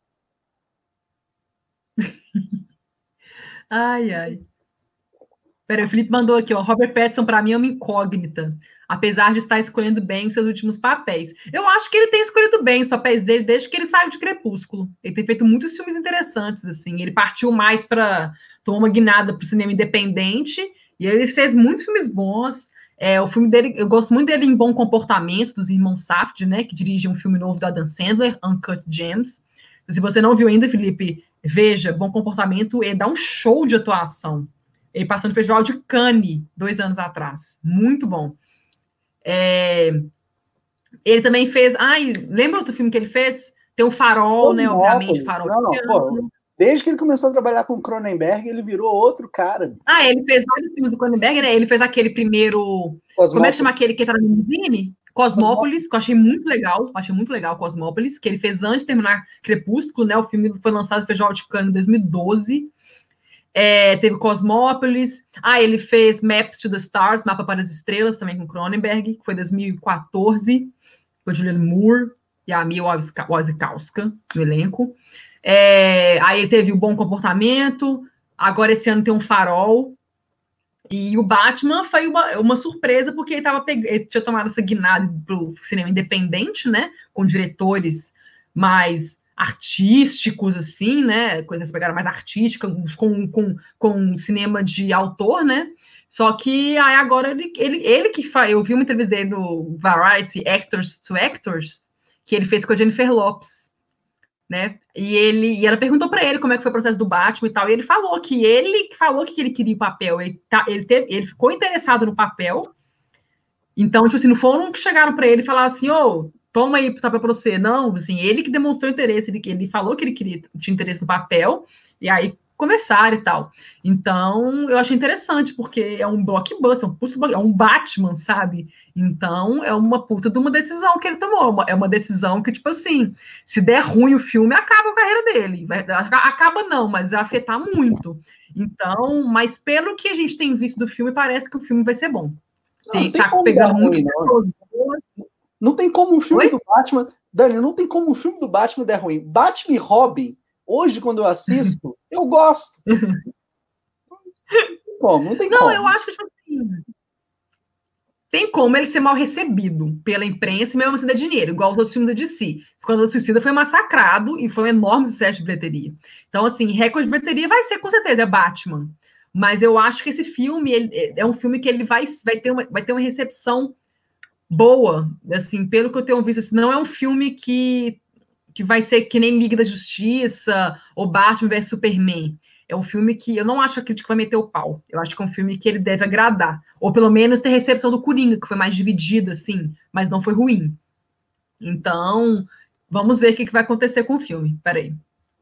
Ai, ai. Peraí, o Felipe mandou aqui, ó. Robert Pattinson, para mim, é uma incógnita. Apesar de estar escolhendo bem seus últimos papéis. Eu acho que ele tem escolhido bem os papéis dele desde que ele saiu de Crepúsculo. Ele tem feito muitos filmes interessantes, assim. Ele partiu mais para tomar uma guinada para o cinema independente e ele fez muitos filmes bons. É, o filme dele, eu gosto muito dele em Bom Comportamento, dos irmãos Safdie, né? Que dirige um filme novo do Adam Sandler, Uncut Gems. Se você não viu ainda, Felipe, veja, Bom Comportamento, ele dá um show de atuação. Ele passou no Festival de Cannes, dois anos atrás. Muito bom. É... Ele também fez... Ai, lembra outro filme que ele fez? Tem o Farol, né? Obviamente, Farol. Não, não, pô, desde que ele começou a trabalhar com Cronenberg, ele virou outro cara. Ah, ele fez vários filmes do Cronenberg, né? Ele fez aquele primeiro... Como é que chama aquele que tá na limousine? Cosmópolis, que eu achei muito legal. Achei muito legal, Cosmópolis, que ele fez antes de terminar Crepúsculo, né? O filme foi lançado no Festival de Cannes em dois mil e doze. É, teve Cosmópolis. Ah, ele fez Maps to the Stars, Mapa para as Estrelas, também com Cronenberg, que foi em dois mil e quatorze, com a Julianne Moore e a Mia Wasikowska no elenco. É, aí ele teve o Bom Comportamento, agora esse ano tem um Farol. E o Batman foi uma, uma surpresa, porque ele, tava peg... ele tinha tomado essa guinada para o cinema independente, né? Com diretores mais artísticos, assim, né? Coisas pegaram mais artística, com, com, com cinema de autor, né? Só que aí agora ele, ele, ele que faz. Eu vi uma entrevista dele no Variety Actors to Actors, que ele fez com a Jennifer Lopez, né? E ele e ela perguntou para ele como é que foi o processo do Batman e tal, e ele falou que ele falou que ele queria o papel, ele, tá, ele, teve, ele ficou interessado no papel. Então, tipo assim, não foram que chegaram para ele e falaram assim, ô, oh, toma aí para você. Não, assim, ele que demonstrou interesse, ele, ele falou que ele queria, tinha interesse no papel, e aí conversaram e tal. Então, eu achei interessante, porque é um blockbuster, um puto, é um Batman, sabe? Então, é uma puta de uma decisão que ele tomou. É uma decisão que, tipo assim, se der ruim o filme, acaba a carreira dele. Vai, acaba não, mas vai afetar muito. Então, mas pelo que a gente tem visto do filme, parece que o filme vai ser bom. Não, tem, não tem tá como pegando dar muito ruim, não. Não tem como um filme Oi? do Batman... Dani, não tem como um filme do Batman der ruim. Batman e Robin, hoje, quando eu assisto, eu gosto. Como? Não tem não, como. eu acho que, tipo assim, tem como ele ser mal recebido pela imprensa e mesmo assim dar dinheiro, igual os outros filmes da D C. Quando o Suicida foi massacrado e foi um enorme sucesso de bilheteria. Então, assim, recorde de bilheteria vai ser, com certeza, é Batman. Mas eu acho que esse filme ele, é um filme que ele vai, vai, ter uma, vai ter uma recepção boa, assim, pelo que eu tenho visto. Assim, não é um filme que, que vai ser que nem Liga da Justiça ou Batman versus Superman. É um filme que eu não acho que a crítica vai meter o pau. Eu acho que é um filme que ele deve agradar. Ou pelo menos ter recepção do Coringa, que foi mais dividida, assim, mas não foi ruim. Então, vamos ver o que vai acontecer com o filme. Peraí.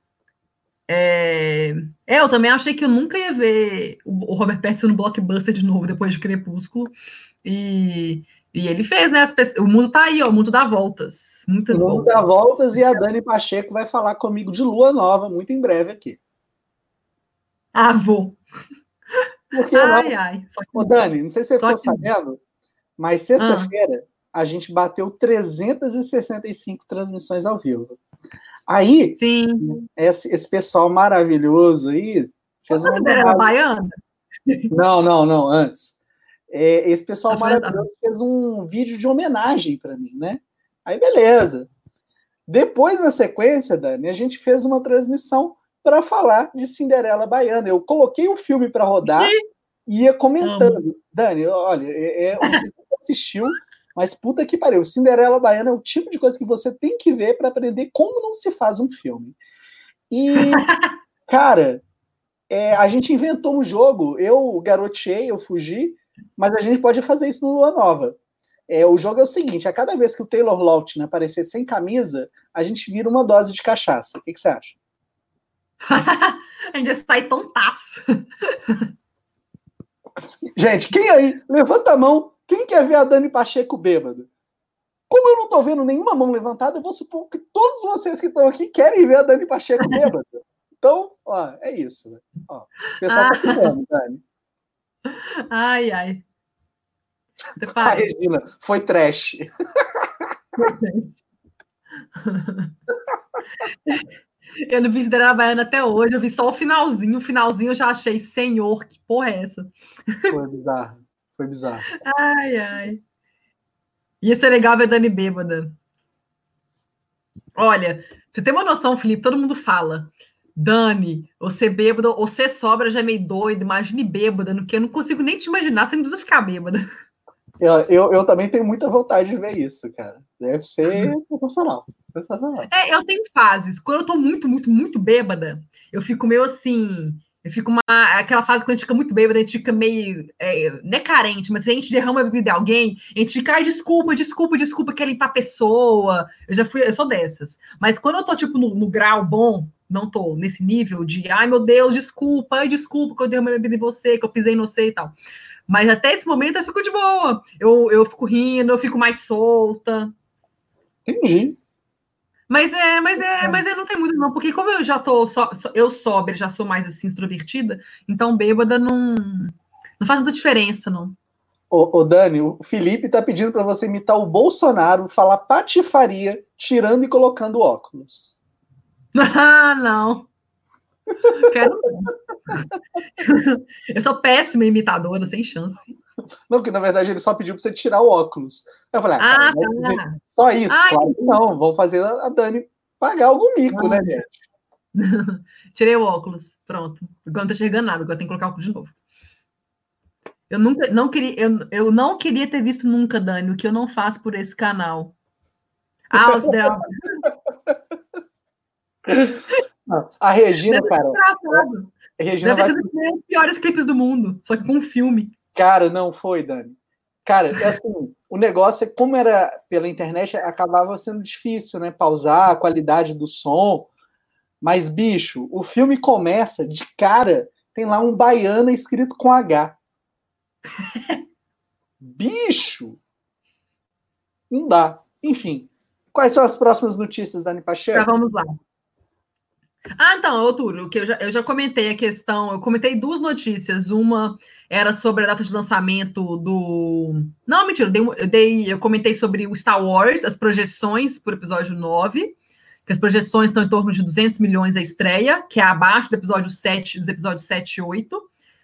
É... é, eu também achei que eu nunca ia ver o Robert Pattinson no blockbuster de novo, depois de Crepúsculo. E, e ele fez, né? As... O mundo tá aí, ó, o mundo dá voltas. Muitas o mundo voltas. dá voltas e a Dani Pacheco vai falar comigo de Lua Nova muito em breve aqui. Ah, vou. Porque ai, não... ai. Só que... Ô, Dani, não sei se você ficou que... sabendo, mas sexta-feira ah. a gente bateu trezentas e sessenta e cinco transmissões ao vivo. Aí, Sim. Esse, esse pessoal maravilhoso aí fez uma Cinderela Baiana? Não, não, não, antes. É, esse pessoal maravilhoso fez um vídeo de homenagem para mim, né? Aí, beleza. Depois, na sequência, Dani, a gente fez uma transmissão para falar de Cinderela Baiana. Eu coloquei o filme para rodar e ia comentando. Amo. Dani, olha, é, é, você assistiu, mas puta que pariu. Cinderela Baiana é o tipo de coisa que você tem que ver para aprender como não se faz um filme. E, cara, é, a gente inventou um jogo. Eu garoteei, eu fugi, mas a gente pode fazer isso no Lua Nova. É, o jogo é o seguinte: a cada vez que o Taylor Lautner aparecer sem camisa, a gente vira uma dose de cachaça. O que, que você acha? A gente já sai tontaço. Gente, quem aí? Levanta a mão. Quem quer ver a Dani Pacheco bêbada? Como eu não tô vendo nenhuma mão levantada, eu vou supor que todos vocês que estão aqui querem ver a Dani Pacheco bêbada. Então, ó, é isso. Né? Ó, o pessoal tá comendo, Dani. Ai, ai. A Regina, foi trash. Eu não vi Cinderela Baiana até hoje, eu vi só o finalzinho. O finalzinho eu já achei, senhor, que porra é essa? Foi bizarro, foi bizarro. Ai, ai. Ia ser legal ver Dani bêbada. Olha, você tem uma noção, Felipe, todo mundo fala. Dani, você bêbada, você sobra já é meio doido, imagine bêbada, porque eu não consigo nem te imaginar, você não precisa ficar bêbada. Eu, eu, eu também tenho muita vontade de ver isso, cara. Deve ser sensacional. sensacional. É, eu tenho fases. Quando eu tô muito, muito, muito bêbada, eu fico meio assim. Eu fico uma. Aquela fase quando a gente fica muito bêbada, a gente fica meio. É, não é carente, mas se a gente derrama a bebida de alguém, a gente fica, ai, desculpa, desculpa, desculpa, quer limpar a pessoa. Eu já fui, eu sou dessas. Mas quando eu tô, tipo, no, no grau bom, não tô nesse nível de, ai, meu Deus, desculpa, ai, desculpa que eu derramei a bebida em você, que eu pisei em você e tal. Mas até esse momento eu fico de boa. Eu, eu fico rindo, eu fico mais solta. Entendi. Mas é, mas é, mas é, não tem muito, não, porque como eu já tô, so, eu sóbria, já sou mais assim, extrovertida, então bêbada não, não faz muita diferença, não. Ô, ô Dani, o Felipe tá pedindo para você imitar o Bolsonaro, falar patifaria, tirando e colocando óculos. Ah, não. Quero não. Eu sou péssima imitadora, sem chance. Não, que na verdade ele só pediu para você tirar o óculos. Eu falei, ah, cara, ah, tá. só isso? Ai, claro que não, vamos fazer a Dani pagar algum mico, né, gente? Tirei o óculos, pronto. Agora não tô enxergando nada, agora tem que colocar o óculos de novo. Eu nunca, não queria, eu, eu não queria ter visto nunca, Dani, o que eu não faço por esse canal. Ah, os dela. A Regina, cara. A Regina Deve vai... ser dos piores clipes do mundo, só que com um filme. Cara, não foi, Dani. Cara, é assim, o negócio é como era pela internet, acabava sendo difícil, né? Pausar a qualidade do som. Mas, bicho, o filme começa de cara, tem lá um Baiana escrito com H. Bicho! Não dá. Enfim. Quais são as próximas notícias, Dani Pacheco? Então, vamos lá. Ah, então, Otúlio, que eu já, eu já comentei a questão, eu comentei duas notícias. Uma era sobre a data de lançamento do. Não, mentira, eu, dei, eu, dei, eu comentei sobre o Star Wars, as projeções por episódio nove, que as projeções estão em torno de duzentos milhões a estreia, que é abaixo do episódio sete, dos episódios sete e oito,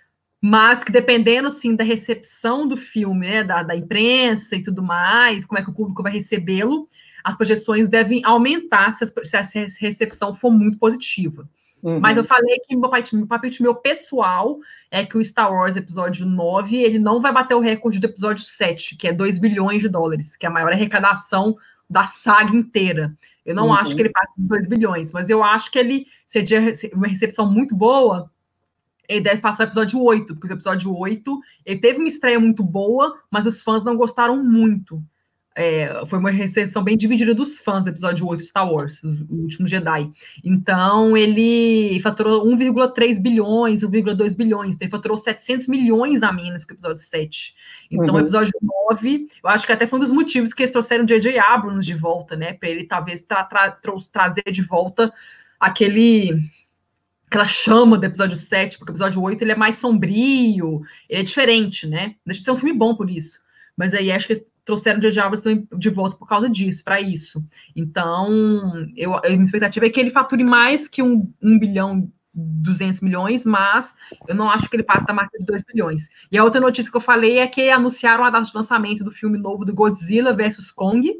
mas que dependendo, assim, da recepção do filme, né, da, da imprensa e tudo mais, como é que o público vai recebê-lo, as projeções devem aumentar se, as, se a recepção for muito positiva. Uhum. Mas eu falei que meu palpite meu pessoal é que o Star Wars episódio nove, ele não vai bater o recorde do episódio sete, que é dois bilhões de dólares, que é a maior arrecadação da saga inteira. Eu não uhum. acho que ele passe dos dois bilhões, mas eu acho que ele, se tiver uma recepção muito boa, ele deve passar o episódio oito, porque o episódio oito, ele teve uma estreia muito boa, mas os fãs não gostaram muito. É, foi uma recepção bem dividida dos fãs do episódio oito de Star Wars, o último Jedi. Então, ele faturou um vírgula três bilhões, um vírgula dois bilhões, então ele faturou setecentos milhões a menos que o episódio sete. Então, uhum. o episódio nove, eu acho que até foi um dos motivos que eles trouxeram o J J Abrams de volta, né? Para ele, talvez, tra tra tra trazer de volta aquele... aquela chama do episódio sete, porque o episódio oito ele é mais sombrio, ele é diferente, né? Deixa de ser um filme bom por isso. Mas aí acho que trouxeram J J Abrams também de volta por causa disso, para isso. Então, eu, a minha expectativa é que ele fature mais que um, um bilhão duzentos milhões, mas eu não acho que ele passe da marca de dois bilhões. E a outra notícia que eu falei é que anunciaram a data de lançamento do filme novo do Godzilla versus Kong,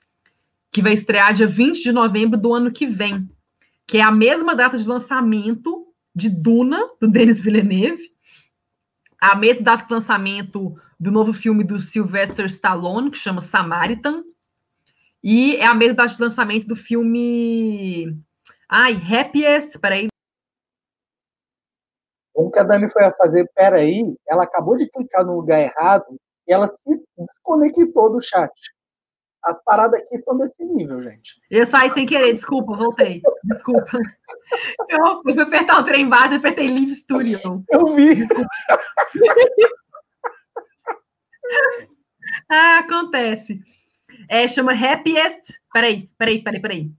que vai estrear dia vinte de novembro do ano que vem, que é a mesma data de lançamento de Duna, do Denis Villeneuve, a mesma data de lançamento do novo filme do Sylvester Stallone, que chama Samaritan, e é a mesma data de lançamento do filme... Ai, Happiest... Peraí. Como que a Dani foi a fazer? Peraí, ela acabou de clicar no lugar errado e ela se desconectou do chat. As paradas aqui são desse nível, gente. Eu saí sem querer, desculpa, voltei. Desculpa. Eu fui apertar o trem embaixo e apertei Live Studio. Eu vi. Desculpa. Ah, acontece. É, chama Happiest... Peraí, peraí, peraí, peraí.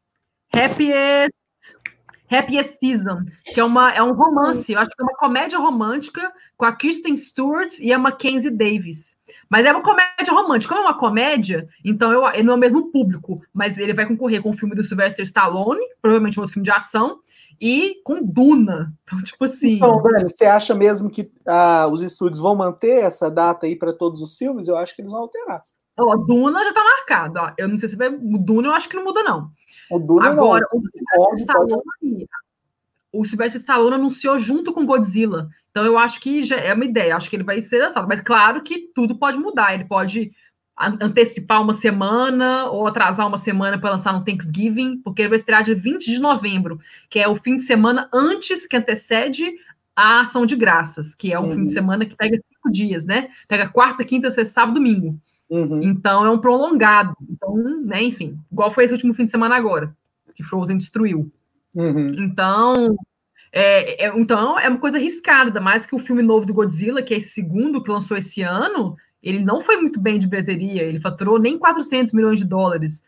Happiest... Happiest Season, que é, uma, é um romance, eu acho que é uma comédia romântica com a Kristen Stewart e a Mackenzie Davis. Mas é uma comédia romântica. Como é uma comédia, então eu, ele não é o mesmo público, mas ele vai concorrer com o filme do Sylvester Stallone, provavelmente um outro filme de ação, e com Duna. Então, tipo assim... Então, Dani, você acha mesmo que ah, os estúdios vão manter essa data aí para todos os filmes? Eu acho que eles vão alterar. Ó, Duna já tá marcado. Ó. Eu não sei se vai... O Duna eu acho que não muda, não. O Duna Agora, não. o Sylvester Stallone, o Sylvester Stallone anunciou junto com Godzilla. Então, eu acho que já é uma ideia. Acho que ele vai ser lançado. Mas, claro que tudo pode mudar. Ele pode antecipar uma semana ou atrasar uma semana para lançar no Thanksgiving, porque ele vai estrear dia vinte de novembro, que é o fim de semana antes que antecede a Ação de Graças, que é um uhum. fim de semana que pega cinco dias, né? Pega quarta, quinta, sexta, sábado, domingo. Uhum. Então, é um prolongado. Então, né, enfim, igual foi esse último fim de semana agora, que Frozen destruiu. Uhum. Então, é, é, então, é uma coisa arriscada, ainda mais que o filme novo do Godzilla, que é esse segundo que lançou esse ano, ele não foi muito bem de bilheteria, ele faturou nem quatrocentos milhões de dólares,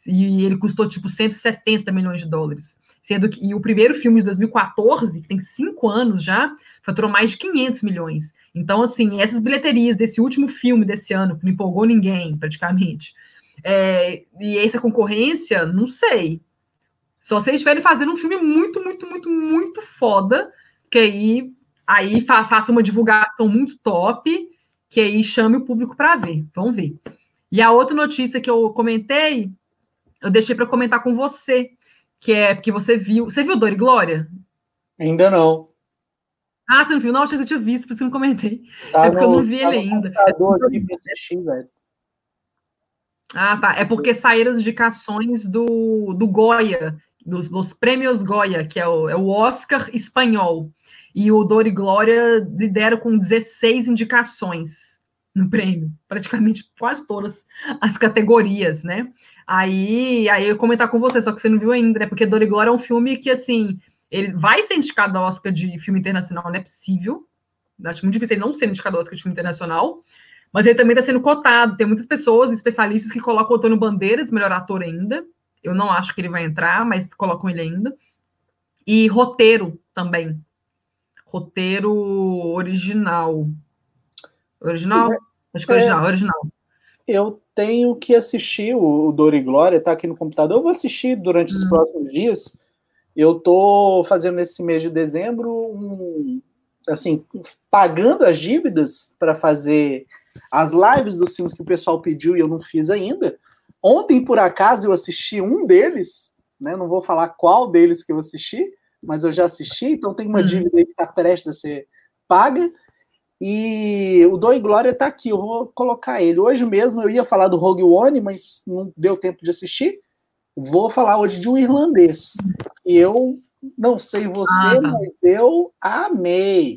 e ele custou, tipo, cento e setenta milhões de dólares. Sendo que e o primeiro filme de dois mil e quatorze, que tem cinco anos já, faturou mais de quinhentos milhões. Então, assim, essas bilheterias desse último filme desse ano, que não empolgou ninguém, praticamente, é, e essa concorrência, não sei. Só se eles estiverem fazendo um filme muito, muito, muito, muito foda, que aí, aí fa faça uma divulgação muito top, que aí chame o público para ver. Vamos ver. E a outra notícia que eu comentei, eu deixei para comentar com você, que é porque você viu... Você viu Dor e Glória? Ainda não. Ah, você não viu? Não, achei que eu tinha visto, por isso que eu não comentei. Tá é porque no, eu não vi tá ele ainda. Aqui pra assistir, velho. Ah, tá. É porque saíram as indicações do, do Goya, dos, dos prêmios Goya, que é o, é o Oscar espanhol. E o Dor e Glória lidera com dezesseis indicações. no prêmio, praticamente quase todas as categorias, né? Aí, aí eu ia comentar com você, só que você não viu ainda, né? Porque Dor e Glória é um filme que, assim, ele vai ser indicado ao Oscar de filme internacional, não é possível. Acho muito difícil ele não ser indicado ao Oscar de filme internacional, mas ele também está sendo cotado. Tem muitas pessoas, especialistas, que colocam o Antônio Bandeiras, melhor ator ainda. Eu não acho que ele vai entrar, mas colocam ele ainda. E roteiro também. Roteiro original. Original? Acho que é original, É, original. eu tenho que assistir o, o Dor e Glória, tá aqui no computador. Eu vou assistir durante os Hum. próximos dias. Eu tô fazendo nesse mês de dezembro um, assim, pagando as dívidas para fazer as lives dos filmes que o pessoal pediu e eu não fiz ainda. Ontem, por acaso, eu assisti um deles, né? Não vou falar qual deles que eu assisti, mas eu já assisti, então tem uma Hum. dívida aí que está prestes a ser paga. E o Dor e Glória está aqui, eu vou colocar ele. Hoje mesmo eu ia falar do Rogue One, mas não deu tempo de assistir. Vou falar hoje de um irlandês. E eu não sei você, Ah, tá. mas eu amei.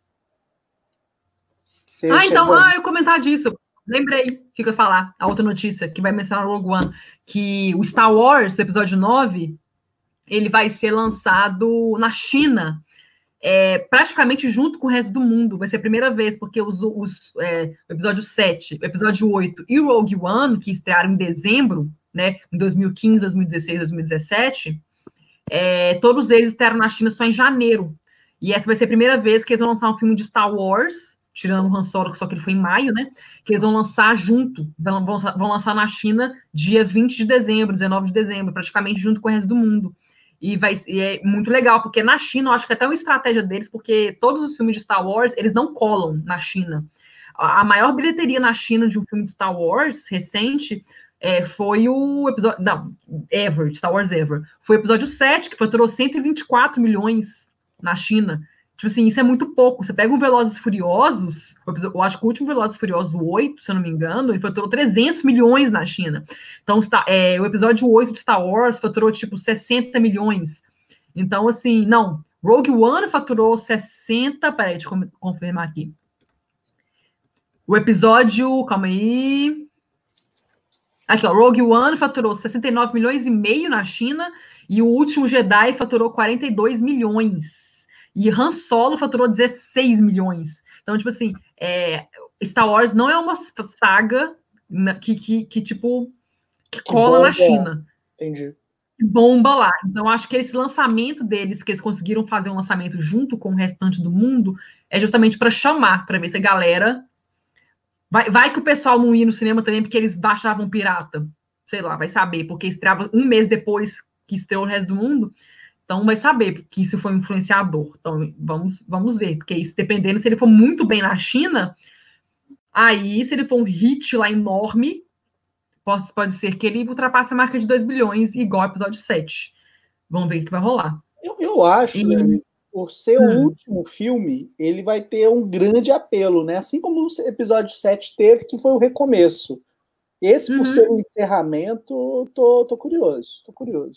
Você Ah, então, chegou... ah, eu comentar disso. Lembrei, fica a falar, a outra notícia que vai mencionar Rogue One, que o Star Wars, episódio nove, ele vai ser lançado na China, é, praticamente junto com o resto do mundo. Vai ser a primeira vez, porque os, os é, o episódio sete, o episódio oito e o Rogue One, que estrearam em dezembro, né, em dois mil e quinze, dois mil e dezesseis, dois mil e dezessete, é, todos eles estrearam na China só em janeiro. E essa vai ser a primeira vez que eles vão lançar um filme de Star Wars, tirando o Han Solo, só que ele foi em maio, né? Que eles vão lançar junto, vão, vão lançar na China dia vinte de dezembro, dezenove de dezembro, praticamente junto com o resto do mundo. E, vai, e é muito legal, porque na China, eu acho que é até uma estratégia deles, porque todos os filmes de Star Wars, eles não colam na China. A, a maior bilheteria na China de um filme de Star Wars recente é, foi o episódio... Não, Ever, Star Wars Ever. Foi o episódio sete, que faturou cento e vinte e quatro milhões na China. Tipo assim, isso é muito pouco. Você pega um Velozes e Furiosos, eu acho que o último Velozes e Furiosos oito, se eu não me engano, ele faturou trezentos milhões na China. Então, está, é, o episódio oito de Star Wars faturou, tipo, sessenta milhões. Então, assim, não. Rogue One faturou sessenta... Peraí, deixa eu confirmar aqui. O episódio... Calma aí... Aqui, ó, Rogue One faturou sessenta e nove milhões e meio na China e o Último Jedi faturou quarenta e dois milhões. E Han Solo faturou dezesseis milhões. Então, tipo assim, é, Star Wars não é uma saga que, que, que tipo, que cola na China. Entendi. Que bomba lá. Então, acho que esse lançamento deles, que eles conseguiram fazer um lançamento junto com o restante do mundo, é justamente para chamar, para ver se a galera... Vai, vai que o pessoal não ia no cinema também porque eles baixavam pirata. Sei lá, vai saber, porque estreava um mês depois que estreou o resto do mundo. Então vai saber que isso foi um influenciador. Então vamos, vamos ver, porque isso dependendo, se ele for muito bem na China, aí se ele for um hit lá enorme, pode, pode ser que ele ultrapasse a marca de dois bilhões, igual ao episódio sete. Vamos ver o que vai rolar. Eu, eu acho, e... né, por ser hum. o último filme, ele vai ter um grande apelo, né? Assim como o episódio sete teve, que foi o recomeço. Esse, por uhum. ser um encerramento, tô, tô curioso, tô curioso.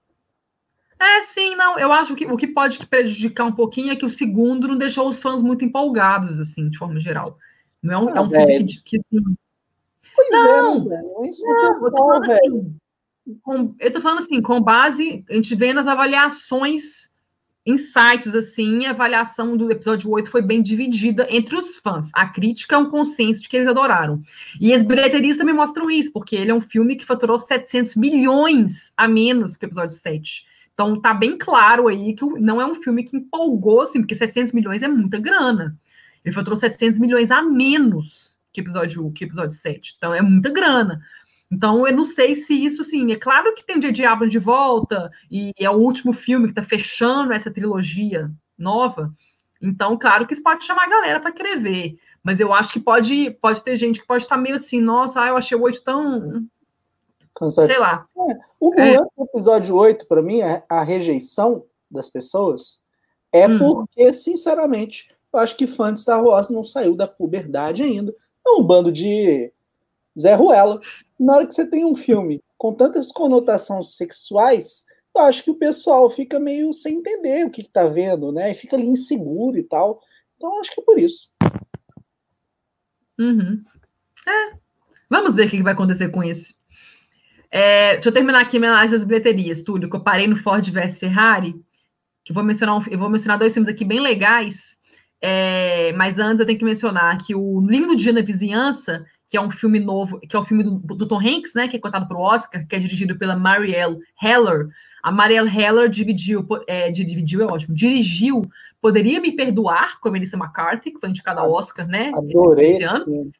É, sim, não, eu acho que o que pode prejudicar um pouquinho é que o segundo não deixou os fãs muito empolgados, assim, de forma geral. Não é um, ah, é um filme que... que assim... Pois não, é, né, não, é isso não, eu tô falando assim, com, eu tô falando assim, com base, a gente vê nas avaliações, insights, assim, a avaliação do episódio oito foi bem dividida entre os fãs. A crítica é um consenso de que eles adoraram. E as bilheterias também mostram isso, porque ele é um filme que faturou setecentos milhões a menos que o episódio sete. Então, tá bem claro aí que não é um filme que empolgou, assim, porque setecentos milhões é muita grana. Ele faturou setecentos milhões a menos que o episódio, que episódio sete. Então, é muita grana. Então, eu não sei se isso, assim, é claro que tem o J J Abrams de volta, e é o último filme que tá fechando essa trilogia nova. Então, claro que isso pode chamar a galera para querer ver. Mas eu acho que pode, pode ter gente que pode estar meio assim, nossa, eu achei o oito tão... Cansado. Sei lá. É, o é. episódio oito, para mim, a, a rejeição das pessoas é hum. porque, sinceramente, eu acho que fã de Star Wars não saiu da puberdade ainda. É um bando de Zé Ruela. Na hora que você tem um filme com tantas conotações sexuais, eu acho que o pessoal fica meio sem entender o que está vendo, né? E fica ali inseguro e tal. Então, acho que é por isso. Uhum. É. Vamos ver o que vai acontecer com esse. É, deixa eu terminar aqui minha análise das bilheterias, Túlio, que eu parei no Ford versus Ferrari, que eu vou mencionar, um, eu vou mencionar dois filmes aqui bem legais, é, mas antes eu tenho que mencionar que o Lindo Dia na Vizinhança, que é um filme novo, que é o um filme do, do Tom Hanks, né, que é cotado para o Oscar, que é dirigido pela Marielle Heller. A Marielle Heller dividiu, é, dividiu, é ótimo, dirigiu Poderia Me Perdoar, com a Melissa McCarthy, que foi indicada ao Oscar, né? Adorei esse ano. Filme.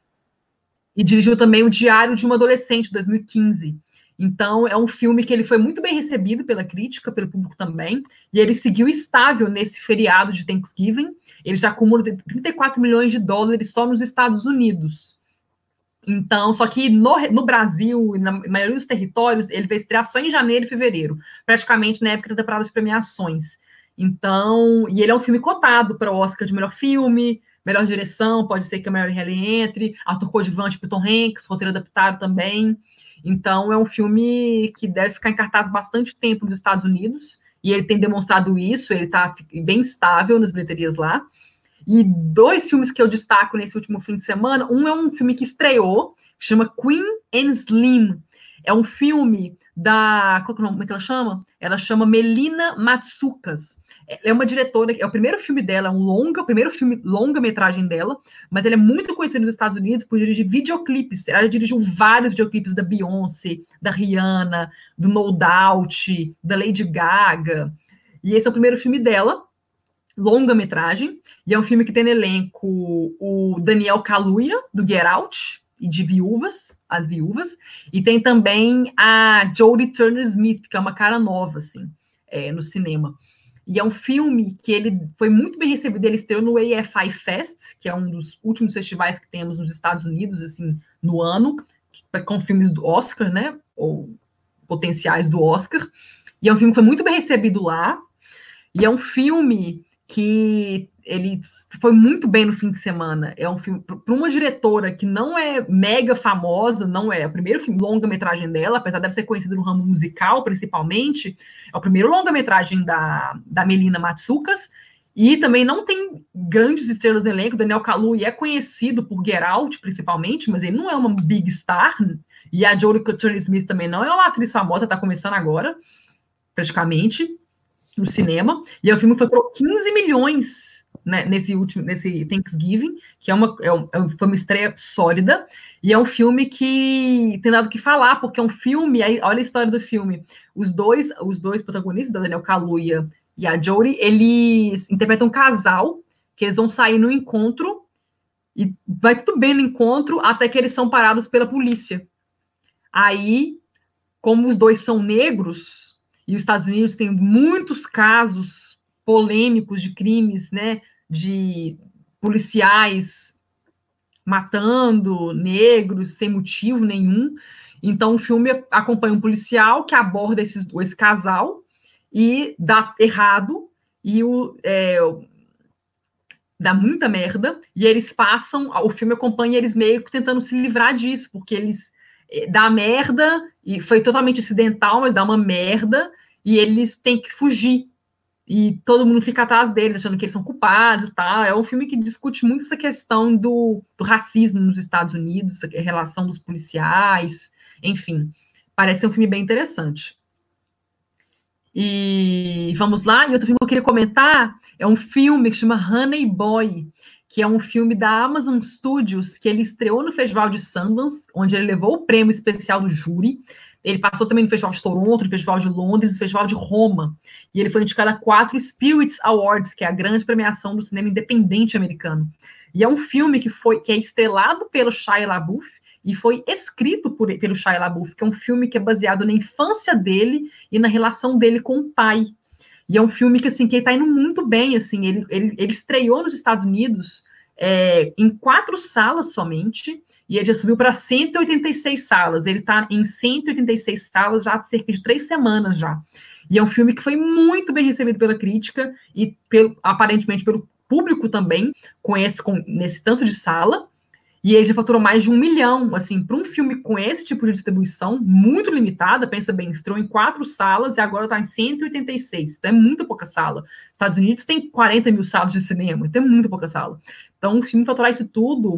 E dirigiu também O Diário de uma Adolescente, de dois mil e quinze. Então, é um filme que ele foi muito bem recebido pela crítica, pelo público também, e ele seguiu estável nesse feriado de Thanksgiving. Ele já acumula trinta e quatro milhões de dólares só nos Estados Unidos. Então, só que no, no Brasil e na maioria dos territórios, ele vai estrear só em janeiro e fevereiro, praticamente na época da temporada de premiações. Então, e ele é um filme cotado para o Oscar de melhor filme, melhor direção, pode ser que a Mary Helen entre, ator coadjuvante para Tom Hanks, roteiro adaptado também. Então, é um filme que deve ficar em cartaz bastante tempo nos Estados Unidos, e ele tem demonstrado isso, ele está bem estável nas bilheterias lá. E dois filmes que eu destaco nesse último fim de semana, um é um filme que estreou, que chama Queen and Slim. É um filme da... Como é que ela chama? Ela chama Melina Matsoukas. É uma diretora, é o primeiro filme dela, é um longa, o primeiro filme longa-metragem dela, mas ela é muito conhecida nos Estados Unidos por dirigir videoclipes. Ela já dirigiu vários videoclipes da Beyoncé, da Rihanna, do No Doubt, da Lady Gaga. E esse é o primeiro filme dela, longa-metragem, e é um filme que tem no elenco o Daniel Kaluuya, do Get Out, e de Viúvas, As Viúvas, e tem também a Jodie Turner-Smith, que é uma cara nova, assim, é, no cinema. E é um filme que ele foi muito bem recebido, ele estreou no A F I Fest, que é um dos últimos festivais que temos nos Estados Unidos, assim, no ano, com filmes do Oscar, né, ou potenciais do Oscar, e é um filme que foi muito bem recebido lá, e é um filme que ele foi muito bem no fim de semana. É um filme para uma diretora que não é mega famosa, não é o primeiro filme longa-metragem dela, apesar dela ser conhecida no ramo musical, principalmente, é o primeiro longa-metragem da, da Melina Matsoukas, e também não tem grandes estrelas no elenco. Daniel Kaluuya é conhecido por Get Out, principalmente, mas ele não é uma big star, e a Jodie Turner-Smith também não é uma atriz famosa, está começando agora, praticamente, no cinema, e é um filme que faturou quinze milhões, né, nesse último, nesse Thanksgiving, que é uma, é, um, é uma estreia sólida, e é um filme que tem dado o que falar, porque é um filme, aí, olha a história do filme, os dois, os dois protagonistas, da Daniel Kaluuya e a Jodie, eles interpretam um casal, que eles vão sair no encontro, e vai tudo bem no encontro, até que eles são parados pela polícia. Aí, como os dois são negros, e os Estados Unidos tem muitos casos polêmicos de crimes, né, de policiais matando negros sem motivo nenhum. Então, o filme acompanha um policial que aborda esses, esse casal e dá errado, e o, é, dá muita merda, e eles passam, o filme acompanha eles meio que tentando se livrar disso, porque eles dá merda, e foi totalmente acidental, mas dá uma merda, e eles têm que fugir, e todo mundo fica atrás deles, achando que eles são culpados e tal. É um filme que discute muito essa questão do, do racismo nos Estados Unidos, a relação dos policiais, enfim, parece ser um filme bem interessante. E vamos lá, e outro filme que eu queria comentar é um filme que chama Honey Boy, que é um filme da Amazon Studios, que ele estreou no Festival de Sundance, onde ele levou o prêmio especial do júri. Ele passou também no Festival de Toronto, no Festival de Londres, no Festival de Roma. E ele foi indicado a quatro Spirits Awards, que é a grande premiação do cinema independente americano. E é um filme que, foi, que é estrelado pelo Shia LaBeouf e foi escrito por, pelo Shia LaBeouf, que é um filme que é baseado na infância dele e na relação dele com o pai. E é um filme que, assim, que está indo muito bem, assim, ele, ele, ele estreou nos Estados Unidos é, em quatro salas somente, e ele já subiu para cento e oitenta e seis salas. Ele está em cento e oitenta e seis salas já há cerca de três semanas já. E é um filme que foi muito bem recebido pela crítica e, pelo, aparentemente, pelo público também, com esse, com, nesse tanto de sala. E ele já faturou mais de um milhão, assim, para um filme com esse tipo de distribuição, muito limitada, pensa bem, estreou em quatro salas e agora está em cento e oitenta e seis, então é muito pouca sala. Estados Unidos tem quarenta mil salas de cinema, então é muito pouca sala. Então, o filme faturar isso tudo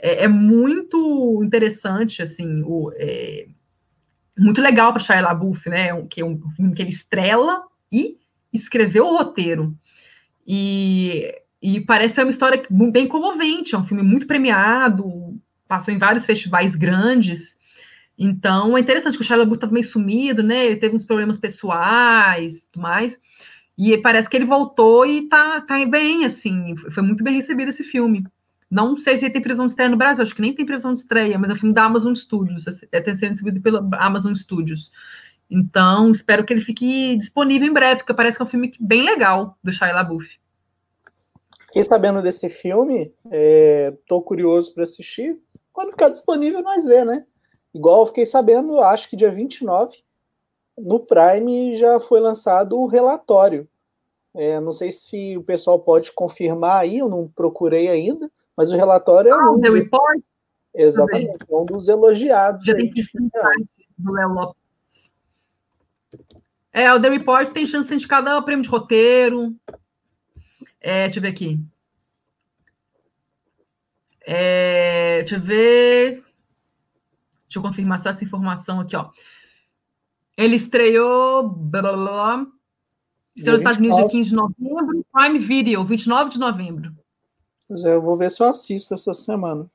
é, é muito interessante, assim, o, é, muito legal para Shia LaBeouf, né? Que é um filme que ele estrela e escreveu o roteiro. E, e parece ser uma história bem comovente, é um filme muito premiado, passou em vários festivais grandes. Então, é interessante que o Shia LaBeouf estava meio sumido, né? Ele teve uns problemas pessoais e tudo mais. E parece que ele voltou e tá, tá bem, assim. Foi muito bem recebido esse filme. Não sei se ele tem previsão de estreia no Brasil, acho que nem tem previsão de estreia, mas é um filme da Amazon Studios, é ter sido recebido pela Amazon Studios. Então, espero que ele fique disponível em breve, porque parece que é um filme bem legal do Shia LaBeouf. Fiquei sabendo desse filme, estou é, curioso para assistir. Quando ficar disponível, nós vê, né? Igual eu fiquei sabendo, acho que dia vinte e nove, no Prime já foi lançado o relatório. É, não sei se o pessoal pode confirmar aí, eu não procurei ainda, mas o relatório é ah, um. The dos... Report? Exatamente, é um dos elogiados. Já aí tem que do Léo Lopes. É, o The Report tem chance de ser indicado ao prêmio de roteiro. É, deixa eu ver aqui. É, deixa eu ver. Deixa eu confirmar só essa informação aqui, ó. Ele estreou. Blá, blá, blá, estreou nos Estados Unidos dia quinze de novembro, Prime Video, vinte e nove de novembro. Pois é, eu vou ver se eu assisto essa semana.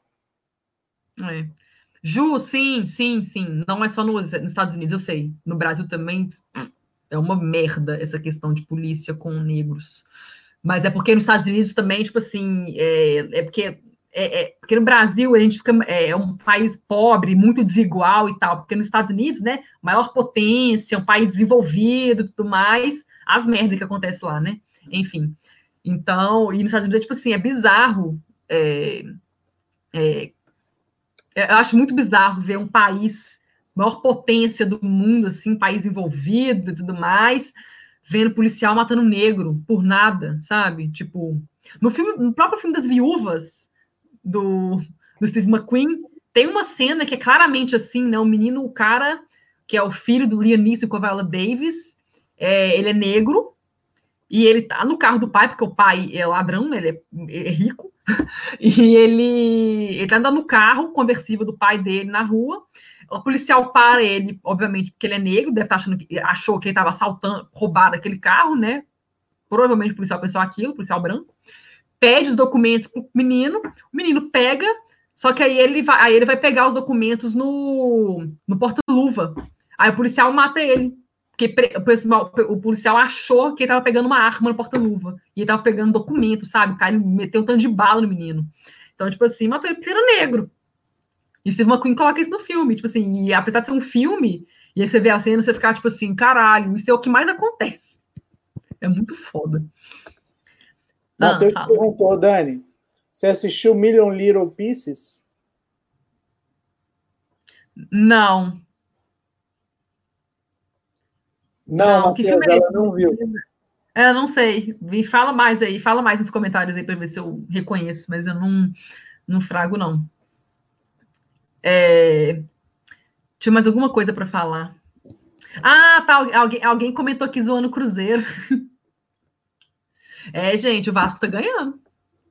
É. Ju, sim, sim, sim. Não é só nos, nos Estados Unidos, eu sei. No Brasil também é uma merda essa questão de polícia com negros. Mas é porque nos Estados Unidos também, tipo assim, é, é porque É, é, porque no Brasil a gente fica, é, é um país pobre, muito desigual e tal, porque nos Estados Unidos, né, maior potência, um país desenvolvido e tudo mais, as merdas que acontecem lá, né, enfim. Então, e nos Estados Unidos é tipo assim, é bizarro, é, é, eu acho muito bizarro ver um país, maior potência do mundo, assim, um país envolvido e tudo mais, vendo policial matando negro por nada, sabe? Tipo, no filme, no próprio filme das viúvas, Do, do Steve McQueen, tem uma cena que é claramente assim, né? O menino, o cara, que é o filho do Liam Neeson com a Viola Davis, é, ele é negro, e ele tá no carro do pai, porque o pai é ladrão, ele é, é rico, e ele, ele tá andando no carro conversível do pai dele na rua, o policial para ele, obviamente, porque ele é negro, deve estar achando que achou que ele estava assaltando, roubado aquele carro, né? Provavelmente o policial pensou aquilo, o policial branco. Pede os documentos pro menino, o menino pega, só que aí ele vai, aí ele vai pegar os documentos no, no porta-luva. Aí o policial mata ele. Porque o, o policial achou que ele estava pegando uma arma no porta-luva. E ele estava pegando documento, sabe? O cara meteu um tanto de bala no menino. Então, tipo assim, matou ele porque era negro. E Steve McQueen coloca isso no filme. Tipo assim, e apesar de ser um filme, e aí você vê a cena, você fica tipo assim, caralho, isso é o que mais acontece. É muito foda. Matheus ah, perguntou, Dani, você assistiu Million Little Pieces? Não. Não, não que Matheus, filme é ela não viu. É, não sei. Me fala mais aí, fala mais nos comentários aí para ver se eu reconheço, mas eu não, não frago, não. É... Tinha mais alguma coisa para falar. Ah, tá. Alguém, alguém comentou aqui zoando o Cruzeiro. É, gente, o Vasco tá ganhando.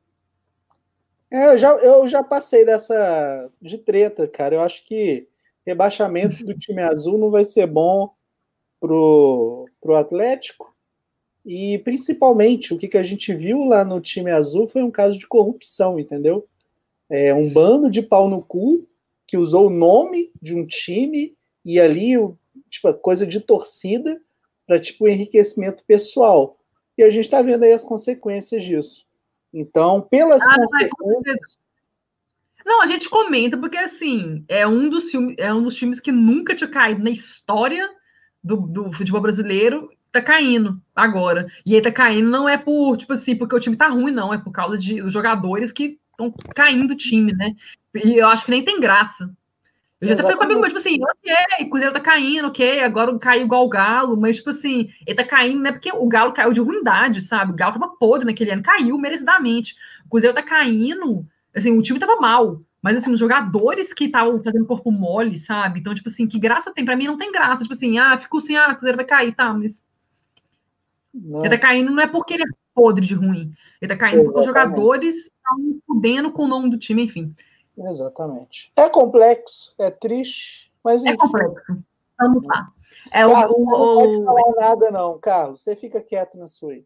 É, eu já, eu já passei dessa de treta, cara. Eu acho que rebaixamento do time azul não vai ser bom pro, pro Atlético. E principalmente o que, que a gente viu lá no time azul foi um caso de corrupção, entendeu? É um bando de pau no cu que usou o nome de um time e ali, tipo, coisa de torcida para tipo enriquecimento pessoal. E a gente está vendo aí as consequências disso. Então, pelas ah, consequências... Não, a gente comenta porque, assim, é um dos, filmes, é um dos times que nunca tinha caído na história do, do futebol brasileiro, tá caindo agora. E aí tá caindo não é por, tipo assim, porque o time tá ruim, não. É por causa de os jogadores que estão caindo o time, né? E eu acho que nem tem graça. Eu já até falei comigo, mas, tipo assim, ok, o Cruzeiro tá caindo, ok, agora caiu igual o Galo, mas, tipo assim, ele tá caindo, não é porque o Galo caiu de ruindade, sabe? O Galo tava podre naquele ano, caiu merecidamente. O Cruzeiro tá caindo, assim, o time tava mal, mas, assim, os jogadores que estavam fazendo corpo mole, sabe? Então, tipo assim, que graça tem? Pra mim não tem graça. Tipo assim, ah, ficou assim, ah, o Cruzeiro vai cair, tá, mas... Não. Ele tá caindo não é porque ele é podre de ruim, ele tá caindo porque os jogadores estão fudendo com o nome do time, enfim. Exatamente. É complexo, é triste, mas enfim. É complexo. Vamos lá. É Carlos, o, você não pode o... falar nada, não, Carlos. Você fica quieto na sua aí.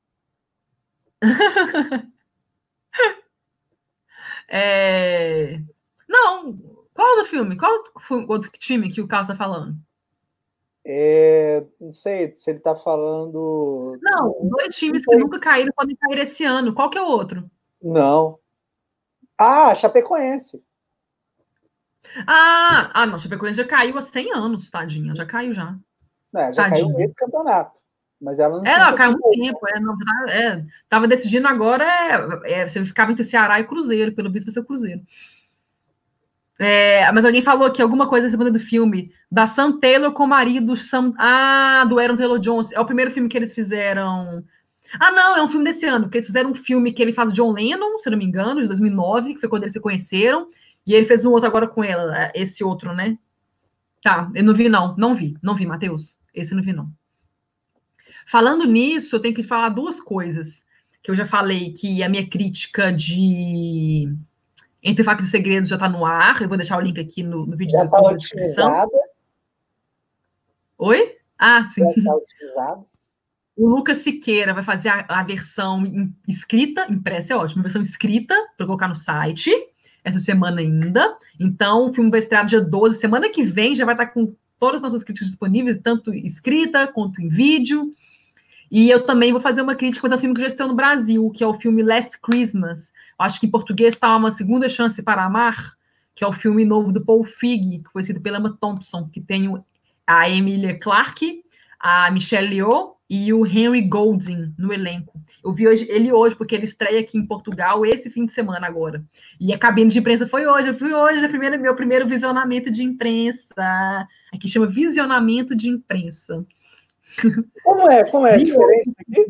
é... Não, qual do filme? Qual o outro time que o Carlos está falando? É, não sei se ele está falando... Não, dois times que nunca caíram podem cair esse ano. Qual que é o outro? Não. Ah, Chapecoense. Ah, ah não, Chapecoense já caiu há cem anos, tadinha. Já caiu já. É, já tadinha. Caiu nesse campeonato. Mas ela não É, não, caiu um tempo. É, não, é, tava decidindo agora, é, é, você ficava entre Ceará e Cruzeiro, pelo visto vai ser o Cruzeiro. É, mas alguém falou aqui alguma coisa semana do filme da Sam Taylor com o marido Sam, ah, do Aaron Taylor Jones. É o primeiro filme que eles fizeram. Ah, não, é um filme desse ano, porque eles fizeram um filme que ele faz John Lennon, se não me engano, de dois mil e nove, que foi quando eles se conheceram, e ele fez um outro agora com ela, esse outro, né? Tá, eu não vi, não, não vi, não vi, Matheus, esse eu não vi, não. Falando nisso, eu tenho que falar duas coisas, que eu já falei que a minha crítica de Entre Facas e Segredos já está no ar, eu vou deixar o link aqui no, no vídeo já do YouTube na descrição. Oi? Ah, sim. Já está otimizado. O Lucas Siqueira vai fazer a, a versão escrita, impressa é ótimo, a versão escrita para colocar no site, essa semana ainda. Então, o filme vai estrear dia doze, semana que vem já vai estar com todas as nossas críticas disponíveis, tanto escrita quanto em vídeo. E eu também vou fazer uma crítica, mas é um filme que já estreou no Brasil, que é o filme Last Christmas. Acho que em português está Uma Segunda Chance para Amar, que é o filme novo do Paul Feig, que foi escrito pela Emma Thompson, que tem a Emilia Clarke, a Michelle Yeoh e o Henry Golding no elenco. Eu vi hoje, ele hoje, porque ele estreia aqui em Portugal esse fim de semana agora. E a cabine de imprensa foi hoje. Eu fui hoje, a primeira, meu primeiro visionamento de imprensa. Aqui chama visionamento de imprensa. Como é? Como é? Diferente aqui?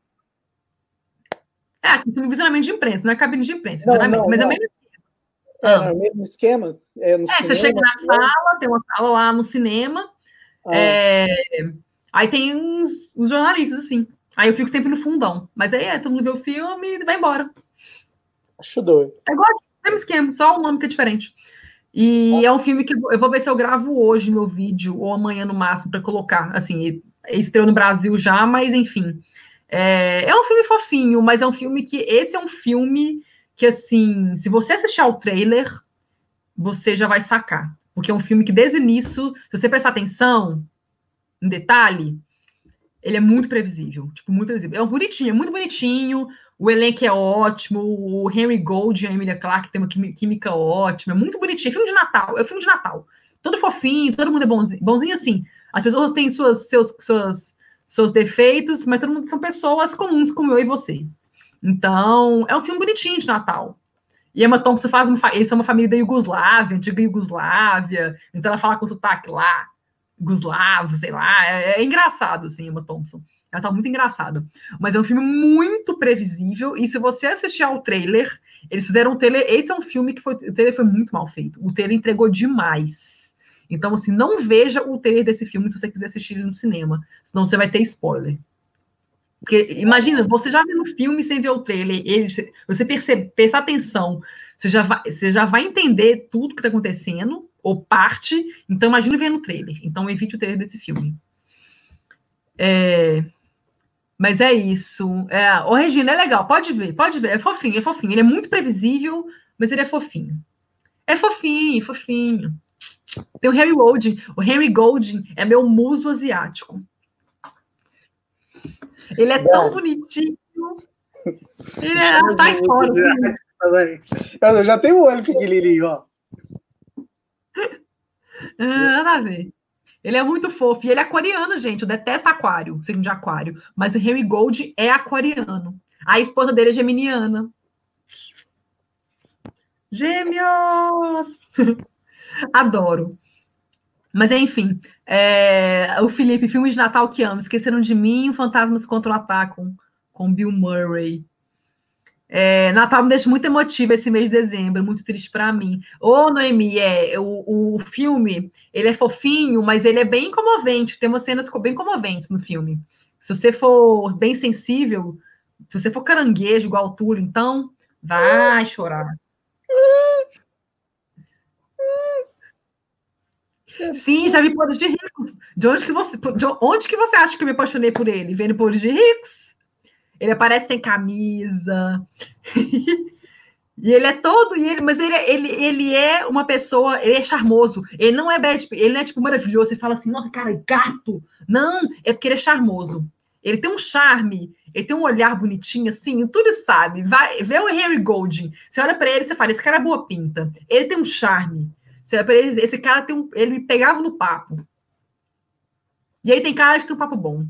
É, aqui tem visionamento de imprensa, não é cabine de imprensa, não, visionamento, não, mas não. é o mesmo esquema. É, ah. é o mesmo esquema? É, no é cinema, você chega na sala, tem uma sala lá no cinema, ah. é, aí tem uns, uns jornalistas, assim. Aí eu fico sempre no fundão. Mas aí é, todo mundo vê o filme e vai embora. Acho doido. É igual aqui, mesmo esquema, só o nome que é diferente. E ah. é um filme que eu vou ver se eu gravo hoje meu vídeo, ou amanhã no máximo, para colocar. Assim, estreou no Brasil já, mas enfim. É, é um filme fofinho, mas é um filme que... Esse é um filme que, assim, se você assistir ao trailer, você já vai sacar. Porque é um filme que, desde o início, se você prestar atenção em detalhe, ele é muito previsível. Tipo, muito previsível. É um bonitinho, é muito bonitinho. O elenco é ótimo. O Henry Gold e a Emilia Clarke tem uma química ótima. É muito bonitinho. É filme de Natal. É um filme de Natal. Todo fofinho, todo mundo é bonzinho. Bonzinho assim. As pessoas têm suas, seus, suas, seus defeitos, mas todo mundo são pessoas comuns como eu e você. Então, é um filme bonitinho de Natal. E a Emma Thompson faz uma... Eles são uma família da Iugoslávia, antiga Iugoslávia. Então, ela fala com sotaque lá. Yugoslavo, sei lá, é, é engraçado, assim, Emma Thompson. Ela tá muito engraçada. Mas é um filme muito previsível, e se você assistir ao trailer, eles fizeram um trailer, esse é um filme que foi, o trailer foi muito mal feito. O trailer entregou demais. Então, assim, não veja o trailer desse filme se você quiser assistir ele no cinema, senão você vai ter spoiler. Porque, imagina, você já viu o filme sem ver o trailer, ele, você percebe, prestar atenção, você já, vai, você já vai entender tudo que tá acontecendo, ou parte, então imagina ver no trailer. Então evite o trailer desse filme. É, mas é isso. É, o Regina, é legal, pode ver, pode ver, é fofinho, é fofinho. Ele é muito previsível, mas ele é fofinho. É fofinho, fofinho. Tem o Henry Golding. O Henry Golding é meu muso asiático. Ele é Bom. tão bonitinho. Ele é, sai fora. Eu já tenho o olho pequenininho, ó. Ah, nada a ver. Ele é muito fofo. E ele é aquariano, gente. Eu detesto aquário, signo de aquário. Mas o Henry Gold é aquariano. A esposa dele é geminiana. Gêmeos! Adoro. Mas, enfim. É... O Felipe, filme de Natal que amo. Esqueceram de Mim, Fantasmas Contra-Atacam, com Bill Murray. É, Natal me deixa muito emotiva esse mês de dezembro, muito triste para mim. Ô, Noemi, é, o, o filme, ele é fofinho, mas ele é bem comovente, tem umas cenas bem comoventes no filme. Se você for bem sensível, se você for caranguejo igual o Túlio, então vai chorar. Sim, já vi Podres de Ricos. De onde que você, de onde que você acha que eu me apaixonei por ele? Vendo Podres de Ricos? Ele aparece sem camisa. E ele é todo, e ele, mas ele, ele, ele é uma pessoa, ele é charmoso. Ele não é bad, ele não é tipo maravilhoso. Você fala assim, nossa, cara, é gato. Não, é porque ele é charmoso. Ele tem um charme, ele tem um olhar bonitinho, assim, tudo sabe. Vai, vê o Henry Golding. Você olha pra ele e você fala, esse cara é boa pinta. Ele tem um charme. Você olha pra ele, esse cara tem um. Ele me pegava no papo. E aí tem cara de ter um papo bom.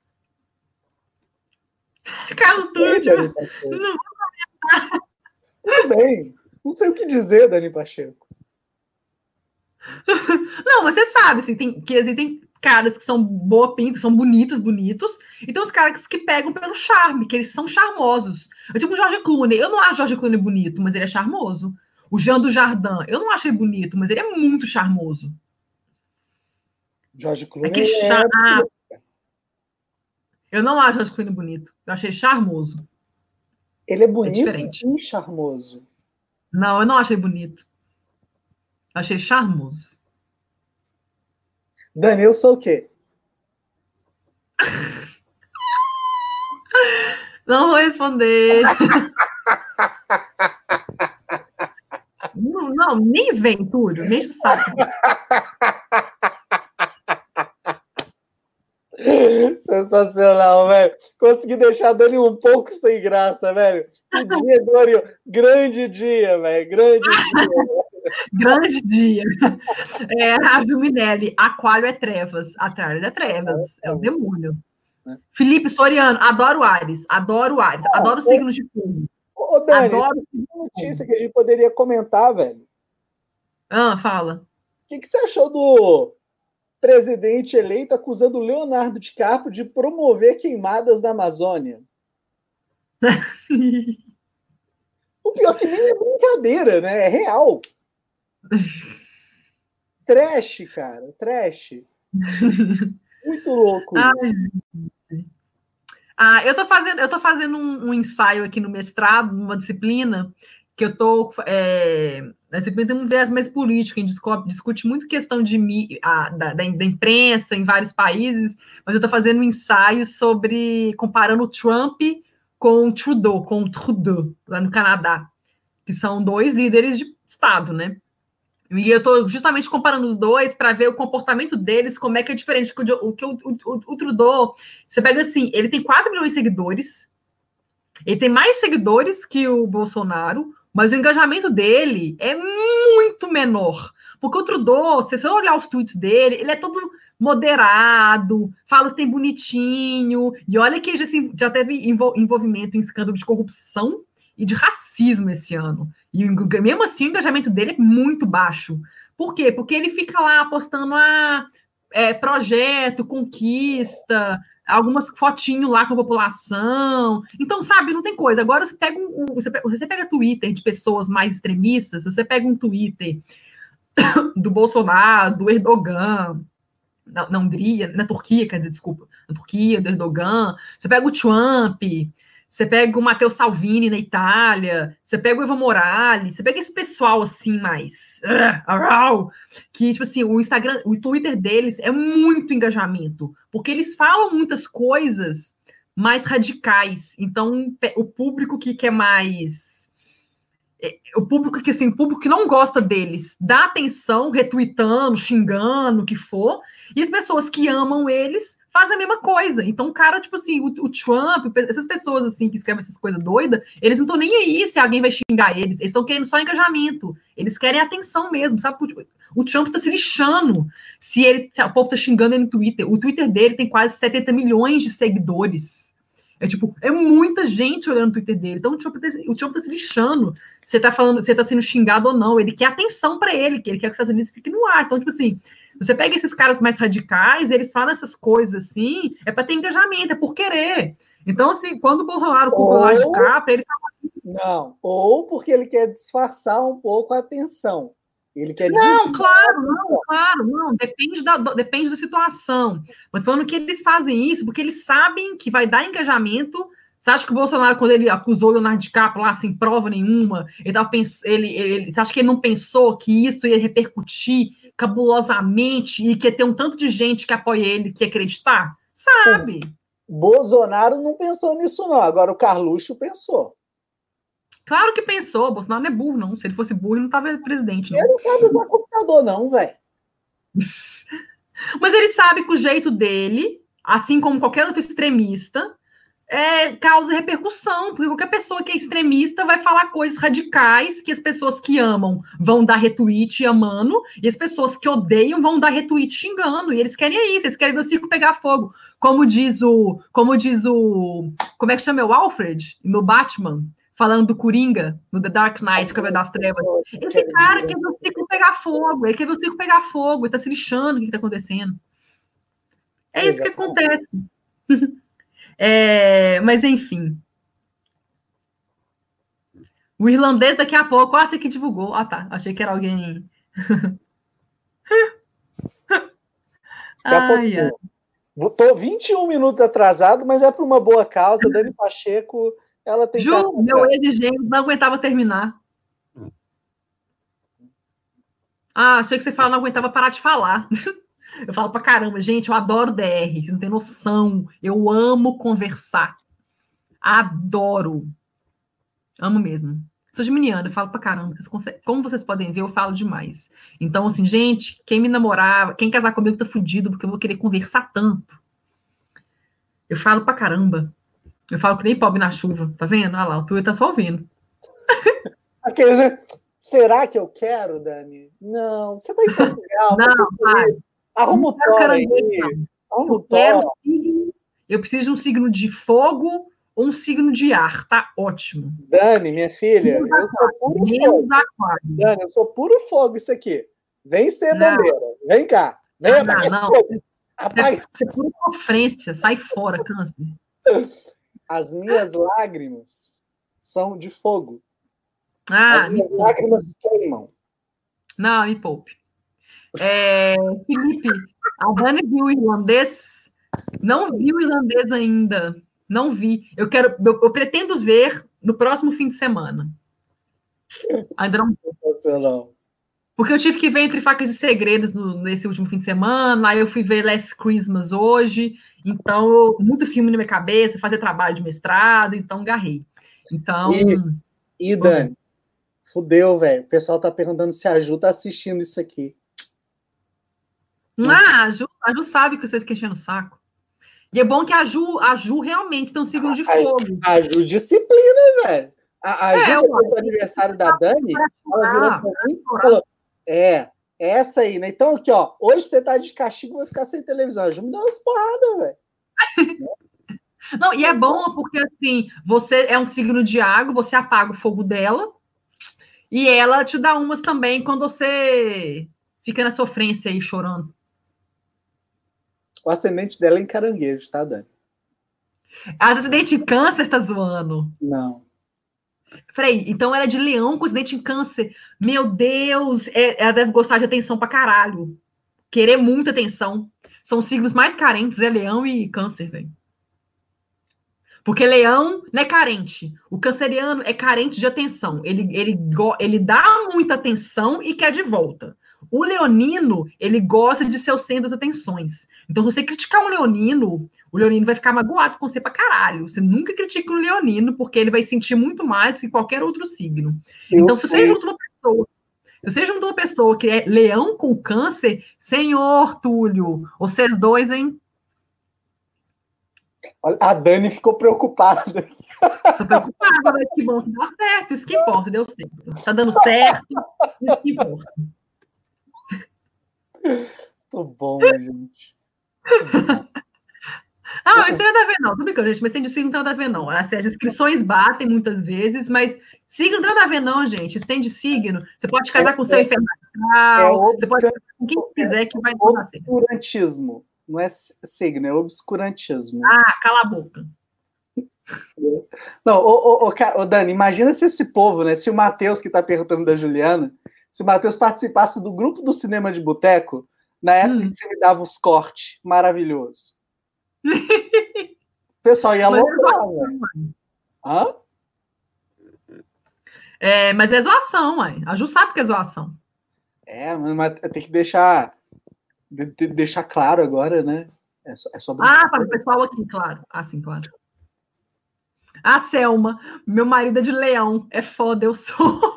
Carlos Túlio. Não. Tudo bem. Não sei o que dizer, Dani Pacheco. Não, você sabe, assim, tem, que tem caras que são boa pinta, são bonitos, bonitos, e tem os caras que pegam pelo charme, que eles são charmosos. Eu tipo o George Clooney. Eu não acho o George Clooney bonito, mas ele é charmoso. O Jean Dujardin, eu não acho ele bonito, mas ele é muito charmoso. George Clooney é que char... é... Eu não acho o George Clooney bonito. Eu achei charmoso. Ele é bonito é e charmoso. Não, eu não achei bonito. Eu achei charmoso. Dani, eu sou o quê? Não vou responder. não, não, nem vem, Túlio. Nem o saco. Sensacional, velho. Consegui deixar a Dani um pouco sem graça, velho. Que dia, Dani. Grande dia, velho. Grande dia. Grande dia. É, Rávio Minelli. Aquário é trevas. Aquário é trevas. É, é o demônio. É. Felipe Soriano. Adoro Ares. Adoro Ares. Ah, adoro é... signos de fogo. Ô, Dani, adoro uma notícia que a gente poderia comentar, velho. Ah, fala. O que, que você achou do presidente eleito acusando Leonardo DiCaprio de promover queimadas na Amazônia? O pior que nem é brincadeira, né? É real. Trash, cara. Trash. Muito louco isso. Ah, eu tô fazendo, eu tô fazendo um, um ensaio aqui no mestrado, numa disciplina, que eu tô... É, a disciplina tem um viés mais político, a gente discute, discute muito questão de, a, da, da imprensa em vários países, mas eu tô fazendo um ensaio sobre... comparando o Trump com o Trudeau, com o Trudeau, lá no Canadá, que são dois líderes de Estado, né? E eu estou justamente comparando os dois para ver o comportamento deles, como é que é diferente. Porque o, o, o, o Trudeau, você pega assim, ele tem quatro milhões de seguidores, ele tem mais seguidores que o Bolsonaro, mas o engajamento dele é muito menor. Porque o Trudeau, se você olhar os tweets dele, ele é todo moderado, fala assim bonitinho, e olha que assim, já teve envolvimento em escândalo de corrupção e de racismo esse ano. E mesmo assim o engajamento dele é muito baixo. Por quê? Porque ele fica lá postando ah, é, projeto, conquista, algumas fotinhos lá com a população. Então, sabe, não tem coisa. Agora você pega um, você, você pega Twitter de pessoas mais extremistas, você pega um Twitter do Bolsonaro, do Erdogan, na, na Hungria, na Turquia, quer dizer, desculpa, na Turquia, do Erdogan, você pega o Trump, você pega o Matteo Salvini na Itália, você pega o Evo Morales, você pega esse pessoal assim mais uh, que, tipo assim, o Instagram, o Twitter deles é muito engajamento, porque eles falam muitas coisas mais radicais. Então, o público que quer mais... O público que, assim, o público que não gosta deles dá atenção, retweetando, xingando, o que for, e as pessoas que amam eles fazem a mesma coisa. Então, o cara, tipo assim, o, o Trump, essas pessoas, assim, que escrevem essas coisas doidas, eles não estão nem aí se alguém vai xingar eles. Eles estão querendo só engajamento. Eles querem atenção mesmo, sabe? O Trump tá se lixando se, ele, se o povo tá xingando ele no Twitter. O Twitter dele tem quase setenta milhões de seguidores. É tipo, é muita gente olhando o Twitter dele. Então, o Trump, o Trump tá se lixando. Você tá falando, você tá sendo xingado ou não. Ele quer atenção para ele, que ele quer que os Estados Unidos fiquem no ar. Então, tipo assim, você pega esses caras mais radicais, eles falam essas coisas assim, é para ter engajamento, é por querer. Então, assim, quando o Bolsonaro culpa lá de capa, ele fala... Não, ou porque ele quer disfarçar um pouco a atenção. Ele quer não, claro, não, claro, não, depende da, depende da situação. Mas falando que eles fazem isso porque eles sabem que vai dar engajamento. Você acha que o Bolsonaro, quando ele acusou o Leonardo DiCaprio lá, sem prova nenhuma, ele tava pens... ele, ele, você acha que ele não pensou que isso ia repercutir cabulosamente e que ter um tanto de gente que apoia ele, que acreditar? Sabe. Bolsonaro não pensou nisso, não. Agora o Carluxo pensou. Claro que pensou. Bolsonaro não é burro, não. Se ele fosse burro, ele não estava presidente, não. Ele não sabe usar computador, não, velho. Mas ele sabe que o jeito dele, assim como qualquer outro extremista, é, causa repercussão, porque qualquer pessoa que é extremista vai falar coisas radicais que as pessoas que amam vão dar retweet amando, e as pessoas que odeiam vão dar retweet xingando, e eles querem isso, eles querem ver o circo pegar fogo, como diz o, como diz o, como é que chama o Alfred, no Batman, falando do Coringa, no The Dark Knight, Cavaleiro das Trevas. Esse cara quer ver o circo pegar fogo, ele quer ver o circo pegar fogo, ele tá se lixando o que tá acontecendo. É isso que acontece. É, mas, enfim. O irlandês daqui a pouco, ah, você que divulgou. Ah, tá. Achei que era alguém. Ai, ai. Tô vinte e um minutos atrasado, mas é por uma boa causa. Dani Pacheco, ela tem. Ju, meu ex de gêmeos não aguentava terminar. Ah, achei que você fala, não aguentava parar de falar. Eu falo pra caramba, gente, eu adoro D R, vocês não têm noção. Eu amo conversar. Adoro. Amo mesmo. Sou geminiana, eu falo pra caramba. Vocês conseguem... Como vocês podem ver, eu falo demais. Então, assim, gente, quem me namorar, quem casar comigo tá fudido, porque eu vou querer conversar tanto. Eu falo pra caramba. Eu falo que nem pobre na chuva, tá vendo? Olha lá, o Twitter tá só ouvindo. Aquele, né? Será que eu quero, Dani? Não, você tá em Portugal. Não, vai. Arruma o Thor aí. Arruma o Thor. Eu preciso de um signo de fogo ou um signo de ar, tá ótimo. Dani, minha filha, eu sou puro fogo. Dani, eu sou puro fogo isso aqui. Vem ser bombeira. Vem cá. Vem apagar não, não. Fogo. Apaga. Você é pura sofrência. Sai fora, câncer. As minhas lágrimas são de fogo. Ah, As minhas lágrimas queimam. Não, me poupe. É, Felipe, a Dani viu o irlandês? Não vi o irlandês ainda. Não vi. Eu quero, eu, eu pretendo ver no próximo fim de semana. Ainda não. Não. Porque eu tive que ver Entre Facas e Segredos no, nesse último fim de semana. Aí eu fui ver Last Christmas hoje. Então, muito filme na minha cabeça, fazer trabalho de mestrado, então garrei. Então. E, e Dani, fudeu, velho. O pessoal tá perguntando se a Ju tá assistindo isso aqui. Ah, a Ju, a Ju sabe que você fica enchendo o saco. E é bom que a Ju, a Ju realmente tem um signo de fogo. A, a Ju disciplina, velho. A, a é, Ju, depois do aniversário da Dani, ela virou pra mim e falou: é, essa aí, né? Então, aqui, ó, hoje você tá de castigo, vai ficar sem televisão. A Ju me dá umas porradas, velho. Não, e é bom porque, assim, você é um signo de água, você apaga o fogo dela, e ela te dá umas também quando você fica na sofrência aí, chorando. O ascendente dela é em caranguejo, tá, Dani? A ascendente em câncer tá zoando? Não. Peraí, então ela é de leão com ascendente em câncer. Meu Deus, é, ela deve gostar de atenção pra caralho. Querer muita atenção. São os signos mais carentes, é leão e câncer, velho. Porque leão não é carente. O canceriano é carente de atenção. Ele, ele, ele dá muita atenção e quer de volta. O leonino, ele gosta de ser o centro das atenções. Então, se você criticar um leonino, o leonino vai ficar magoado com você pra caralho. Você nunca critica um leonino, porque ele vai sentir muito mais que qualquer outro signo. Então, se você junta uma pessoa, se você junta uma pessoa que é leão com câncer, senhor Túlio, vocês dois, hein? A Dani ficou preocupada. Tô preocupada, mas que bom que dá certo. Isso que importa, deu certo. Tá dando certo, isso que importa. Tô bom, gente. Ah, mas tem nada a ver, não. Tô brincando, gente, mas tem de signo não tem nada a ver, não. Assim, as inscrições batem muitas vezes, mas signo não tem nada a ver, não, gente. Se tem de signo, você pode casar com o seu inferno astral, é você pode casar com quem quiser que vai dar certo. Obscurantismo. Não é signo, é obscurantismo. Ah, cala a boca. Não, ô, ô, ô, ô, Dani, imagina se esse povo, né? Se o Matheus, que tá perguntando da Juliana, se o Matheus participasse do grupo do Cinema de Boteco, na época hum. que você me dava os cortes, maravilhoso. O pessoal ia loucar, velho. Hã? É, mas é zoação, mãe. A Ju sabe que é zoação. É, mas tem que deixar, de, deixar claro agora, né? É, so, é sobre ah, para o pessoal aqui, claro. Ah, sim, claro. A Selma, meu marido é de leão. É foda, eu sou.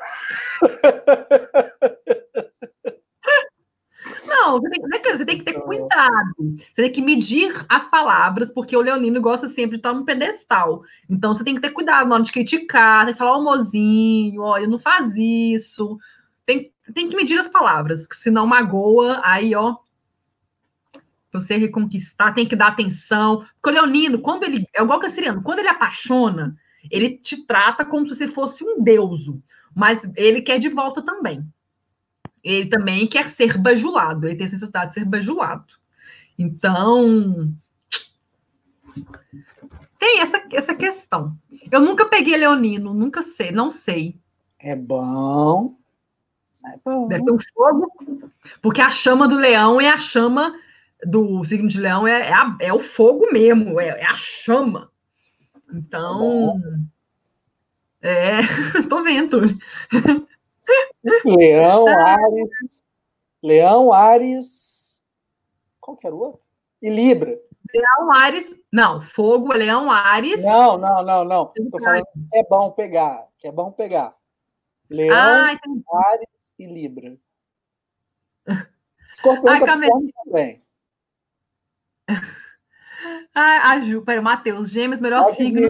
Não, você tem, você tem que ter cuidado. Você tem que medir as palavras, porque o leonino gosta sempre de estar num pedestal. Então, você tem que ter cuidado na hora de criticar, tem que falar, ô mozinho, olha, não faz isso. Tem, tem que medir as palavras, que senão magoa, aí, ó, pra você reconquistar, tem que dar atenção. Porque o leonino, quando ele, é igual o canceriano, quando ele apaixona, ele te trata como se você fosse um deuso, mas ele quer de volta também. Ele também quer ser bajulado, ele tem essa necessidade de ser bajulado. Então, tem essa, essa questão. Eu nunca peguei leonino, nunca sei, não sei. É bom. É bom. Deve ter um fogo, porque a chama do leão é a chama do signo de leão, é, é, a, é o fogo mesmo, é, é a chama. Então, é, tô vendo. Leão, Áries, Leão, Áries, qual que era o outro? E Libra. Leão, Áries, não, fogo, Leão, Áries. Não, não, não, não. Tô falando que é bom pegar, que é bom pegar. Leão, ah, Áries e Libra. Escorpião ah, também. Ah, a Ju, peraí, Matheus, Gêmeos, melhor Pode signo.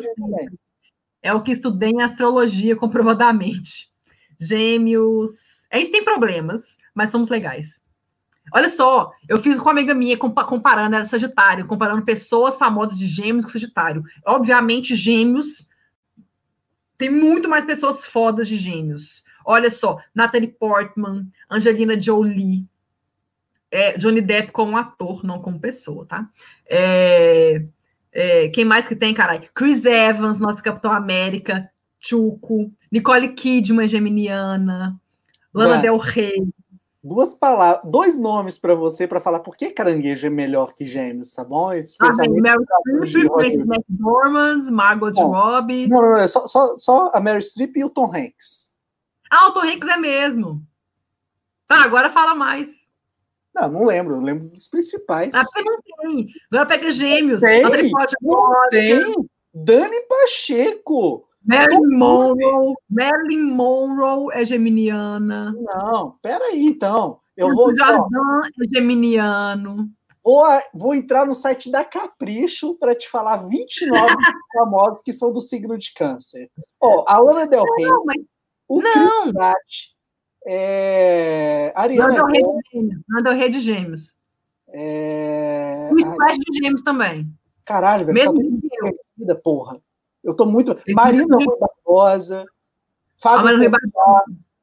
É o que estudei em astrologia comprovadamente. Gêmeos. A gente tem problemas, mas somos legais. Olha só, eu fiz com uma amiga minha comparando, era Sagitário, comparando pessoas famosas de Gêmeos com Sagitário. Obviamente, Gêmeos tem muito mais pessoas fodas de Gêmeos. Olha só, Natalie Portman, Angelina Jolie, é, Johnny Depp como ator, não como pessoa, tá? É, é, quem mais que tem, caralho? Chris Evans, nosso Capitão América, Chuco, Nicole Kidman, geminiana, Lana Ué, Del Rey. Duas palavras, dois nomes para você para falar por que caranguejo é melhor que Gêmeos, tá bom? Especialmente ah, Meryl Streep, Frances McDormand, Margot não, Robbie. Não, não, não, só, só, só a Meryl Streep e o Tom Hanks. Ah, o Tom Hanks é mesmo. Tá, agora fala mais. Não, não lembro, não lembro dos principais. Ah, porque não tem. Agora pega Gêmeos. Tem, não tem. Dani Pacheco. Marilyn Monroe. Marilyn Monroe é geminiana. Não, peraí, então. Eu vou. Jardim é geminiano. Vou, vou entrar no site da Capricho para te falar vinte e nove famosos que são do signo de Câncer. Ó, a Lana Del Rey. Não, mas... O não. Chris é... Ariana Lana Del Rey de Gêmeos. Lana Del Rey de Gêmeos. É... O Splash de Gêmeos também. Caralho, velho. Mesmo só tem conhecida, porra. Eu tô muito. Esse Marina Rui Barbosa, Fábio Rui Barbosa,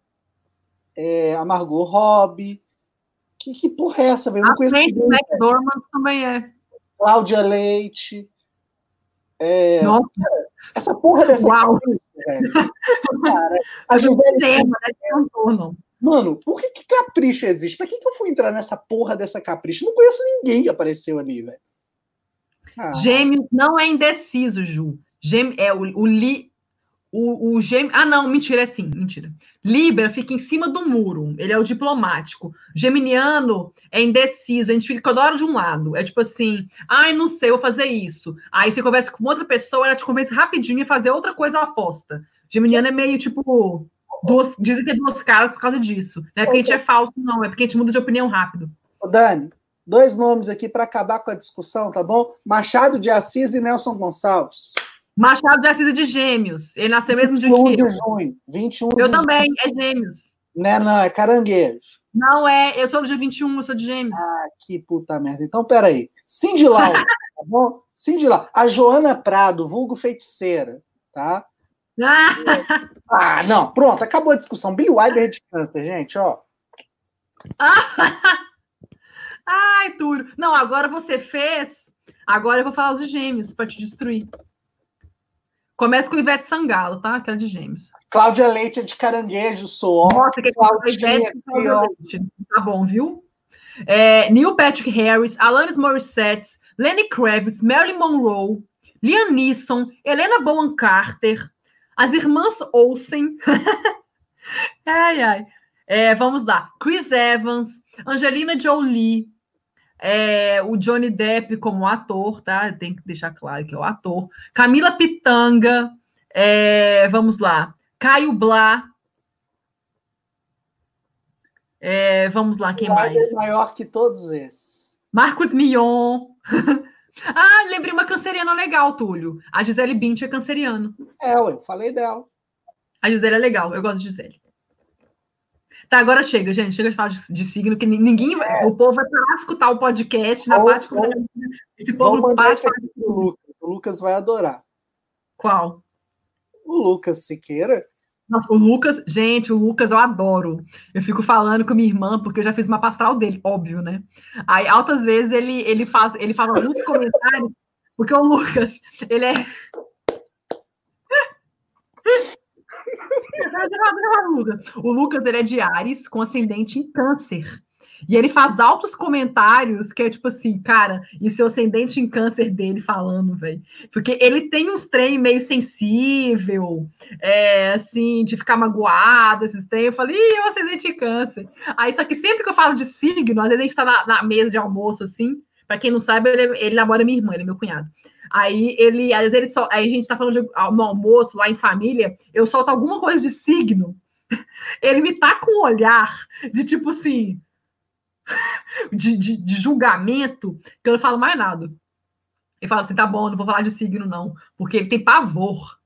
é, a Margot Robbie. Que, que porra é essa, velho? Eu não conheço. A Frances McDormand também é. Cláudia Leite. É... Nossa. Essa porra dessa. Uau. Capricho, velho. Cara, a Gisele... Mano, por que, que Capricho existe? Pra que, que eu fui entrar nessa porra dessa Capricho? Não conheço ninguém que apareceu ali, velho. Gêmeos não é indeciso, Ju. Gêmeo, é o, o, li, o, o gêmeo... Ah, não, mentira, é sim, mentira. Libra fica em cima do muro, ele é o diplomático. Geminiano é indeciso, a gente fica toda hora de um lado. É tipo assim, ai, não sei, eu vou fazer isso. Aí você conversa com outra pessoa, ela te convence rapidinho a fazer outra coisa oposta. Geminiano é meio tipo... Duas, dizem que é duas caras por causa disso. Não é porque a gente é falso, não, é porque a gente muda de opinião rápido. Ô, Dani, dois nomes aqui para acabar com a discussão, tá bom? Machado de Assis e Nelson Gonçalves. Machado de Assis é de Gêmeos. Ele nasceu mesmo de vinte e um de junho. vinte e um eu de também, junho. é Gêmeos. Não, não, é caranguejo. Não é, eu sou do dia vinte e um, eu sou de Gêmeos. Ah, que puta merda. Então, peraí. Cindy Lau, tá bom? Cindy Lau. A Joana Prado, vulgo feiticeira, tá? Ah, não, pronto, acabou a discussão. Billy Wilder é de câncer, gente, ó. Ai, Túlio. Não, agora você fez. Agora eu vou falar os Gêmeos para te destruir. Começa com Ivete Sangalo, tá? Aquela de Gêmeos. Cláudia Leite é de caranguejo, sou. Nossa, que é Ivete Leite. Tá bom, viu? É, Neil Patrick Harris, Alanis Morissette, Lenny Kravitz, Marilyn Monroe, Liam Neeson, Helena Bonham Carter, as irmãs Olsen. Ai, ai. É, vamos lá. Chris Evans, Angelina Jolie, é, o Johnny Depp como ator, tá? Tem que deixar claro que é o ator. Camila Pitanga, é, vamos lá. Caio Blá, é, vamos lá, quem O mais? é maior que todos esses. Marcos Mion. Ah, lembrei uma canceriana legal, Túlio. A Gisele Bündchen é canceriano. É, eu falei dela. A Gisele é legal, eu gosto de Gisele. Tá, agora chega, gente. Chega de falar de, de signo, que ninguém. É. O povo vai parar de escutar o podcast na parte que esse povo não para de falar de signo. Lucas. O Lucas vai adorar. Qual? O Lucas Siqueira. Nossa, o Lucas, gente, o Lucas eu adoro. Eu fico falando com minha irmã, porque eu já fiz uma pastoral dele, óbvio, né? Aí, altas vezes, ele, ele, faz, ele fala alguns comentários, porque o Lucas, ele é. O Lucas, ele é de Áries, com ascendente em Câncer. E ele faz altos comentários que é tipo assim, cara, e seu ascendente em Câncer dele falando, velho. Porque ele tem uns trem meio sensível, é, assim, de ficar magoado, esses trem. Eu falei, ih, o ascendente em Câncer. Aí, só que sempre que eu falo de signo, às vezes a gente tá na, na mesa de almoço, assim, pra quem não sabe, ele, ele namora minha irmã, ele é meu cunhado. Aí ele, às vezes ele só, aí a gente tá falando de, no almoço, lá em família, eu solto alguma coisa de signo, ele me tá com um olhar de tipo assim, de, de, de julgamento, que eu não falo mais nada. Ele fala assim, tá bom, não vou falar de signo não, porque ele tem pavor.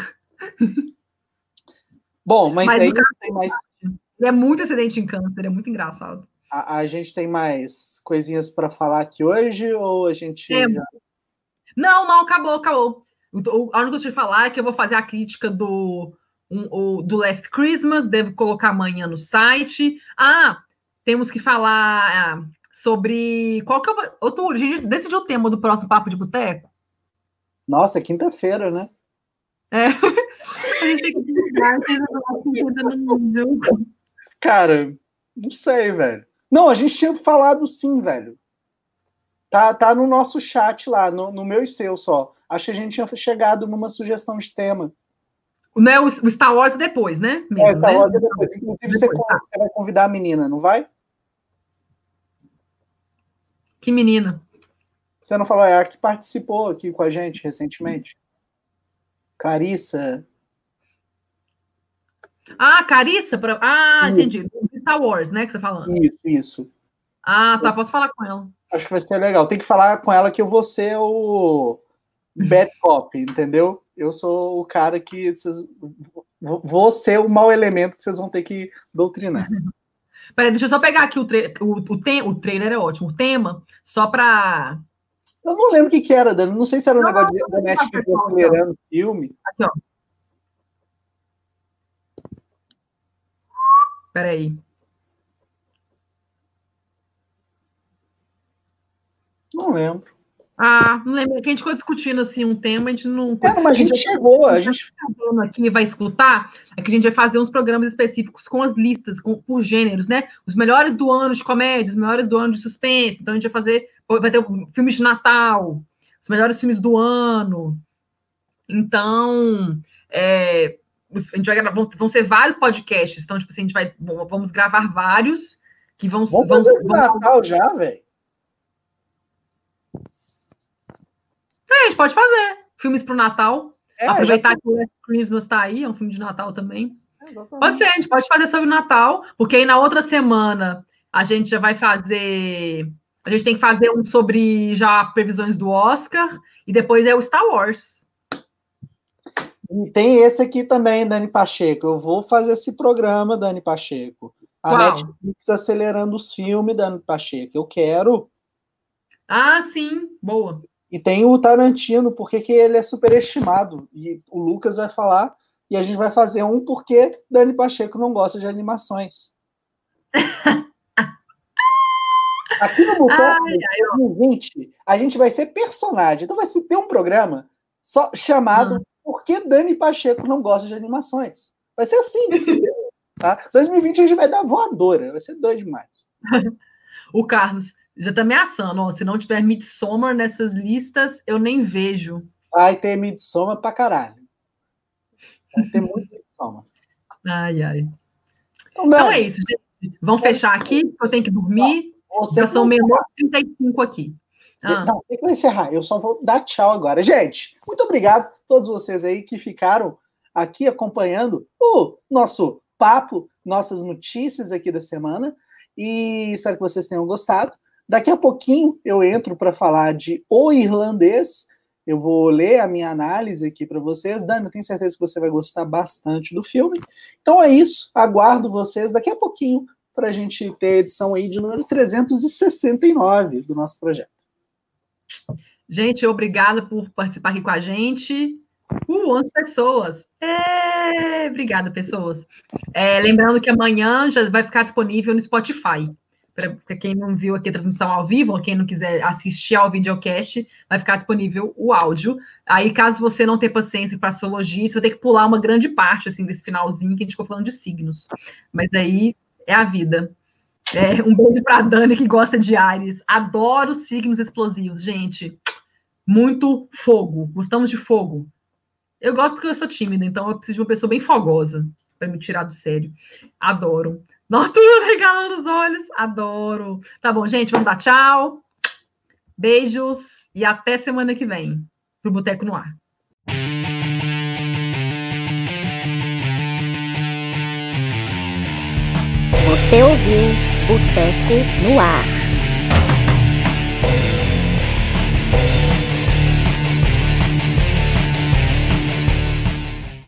Bom, mas, mas aí caso, tem mais... Ele é muito acidente em Câncer, é muito engraçado. A, a gente tem mais coisinhas para falar aqui hoje, ou a gente... É, já... Não, não, acabou, acabou. A única coisa que eu tinha que falar é que eu vou fazer a crítica do, um, o, do Last Christmas, devo colocar amanhã no site. Ah, temos que falar ah, sobre... Qual que é o... Ô, Túlio, a gente decidiu o tema do próximo Papo de Boteco? Nossa, é quinta-feira, né? É. A gente tem que desligar, Cara, não sei, velho. Não, a gente tinha falado sim, velho. Tá, tá no nosso chat lá, no, no meu e seu só. Acho que a gente tinha chegado numa sugestão de tema. Né, o Star Wars depois, né? Mesmo, é, Star Wars né? depois. Inclusive, depois, você, tá. você vai convidar a menina, não vai? Que menina? Você não falou, é a que participou aqui com a gente recentemente. Carissa. Ah, Carissa? Pra... Ah, isso. Entendi. Star Wars, né, que você tá falando. Isso, isso. Ah, tá, posso falar com ela. Acho que vai ser legal. Tem que falar com ela que eu vou ser o bad cop, entendeu? Eu sou o cara que vocês... vou ser o mau elemento que vocês vão ter que doutrinar. Peraí, deixa eu só pegar aqui o, tra... o, o, te... o trailer, é ótimo. O tema, só para... Eu não lembro o que, que era, Dani. Não sei se era um não, negócio não, da Netflix acelerando o filme. Aqui, ó. Peraí. Não lembro. Ah, não lembro. Que a gente ficou discutindo assim um tema, a gente não. É, mas a gente chegou, a gente aqui vai escutar, é que a gente vai fazer uns programas específicos com as listas, com, por gêneros, né? Os melhores do ano de comédia, os melhores do ano de suspense. Então a gente vai fazer, vai ter filmes de Natal, os melhores filmes do ano. Então, é, a gente vai gravar, vão, vão ser vários podcasts. Então, tipo assim, a gente vai, vamos gravar vários que vão vamos vão, fazer vão, Natal vão... já, velho. É, a gente pode fazer filmes para o Natal. É, aproveitar já... que o Last Christmas está aí, é um filme de Natal também. Exatamente. Pode ser, a gente pode fazer sobre o Natal, porque aí na outra semana a gente já vai fazer. A gente tem que fazer um sobre já previsões do Oscar, e depois é o Star Wars. E tem esse aqui também, Dani Pacheco. Eu vou fazer esse programa, Dani Pacheco. A Qual? Netflix acelerando os filmes, Dani Pacheco. Eu quero. Ah, sim, boa. E tem o Tarantino, porque que ele é superestimado. E o Lucas vai falar, e a gente vai fazer um porque Dani Pacheco não gosta de animações. Aqui no Boteco dois mil e vinte, a gente vai ser personagem. Então vai ter um programa só chamado hum. Por que Dani Pacheco não gosta de animações? Vai ser assim, desse jeito. Tá? dois mil e vinte a gente vai dar voadora. Vai ser doido demais. O Carlos já tá ameaçando, ó, se não tiver Midsommar nessas listas, eu nem vejo. Vai ter Midsommar pra caralho. Vai ter muito Midsommar. Ai, ai. Então, então é isso, gente. Vamos fechar aqui, porque eu tenho que dormir. Você já são meia-noite e trinta e cinco aqui. Ah. Não, tem que encerrar. Eu só vou dar tchau agora. Gente, muito obrigado a todos vocês aí que ficaram aqui acompanhando o nosso papo, nossas notícias aqui da semana. E espero que vocês tenham gostado. Daqui a pouquinho eu entro para falar de O Irlandês. Eu vou ler a minha análise aqui para vocês. Dani, eu tenho certeza que você vai gostar bastante do filme. Então é isso. Aguardo vocês daqui a pouquinho para a gente ter a edição aí de número trezentos e sessenta e nove do nosso projeto. Gente, obrigada por participar aqui com a gente. Uh, onze pessoas. É, obrigada, pessoas. É, lembrando que amanhã já vai ficar disponível no Spotify. Para quem não viu aqui a transmissão ao vivo, ou quem não quiser assistir ao videocast, vai ficar disponível o áudio. Aí, caso você não tenha paciência para astrologia, você vai ter que pular uma grande parte assim, desse finalzinho que a gente ficou falando de signos. Mas aí é a vida. É, um beijo para a Dani, que gosta de Áries. Adoro signos explosivos, gente. Muito fogo. Gostamos de fogo. Eu gosto porque eu sou tímida, então eu preciso de uma pessoa bem fogosa para me tirar do sério. Adoro. Noturno regalando os olhos. Adoro. Tá bom, gente, vamos dar tchau. Beijos e até semana que vem pro Boteco no Ar. Você ouviu Boteco no Ar.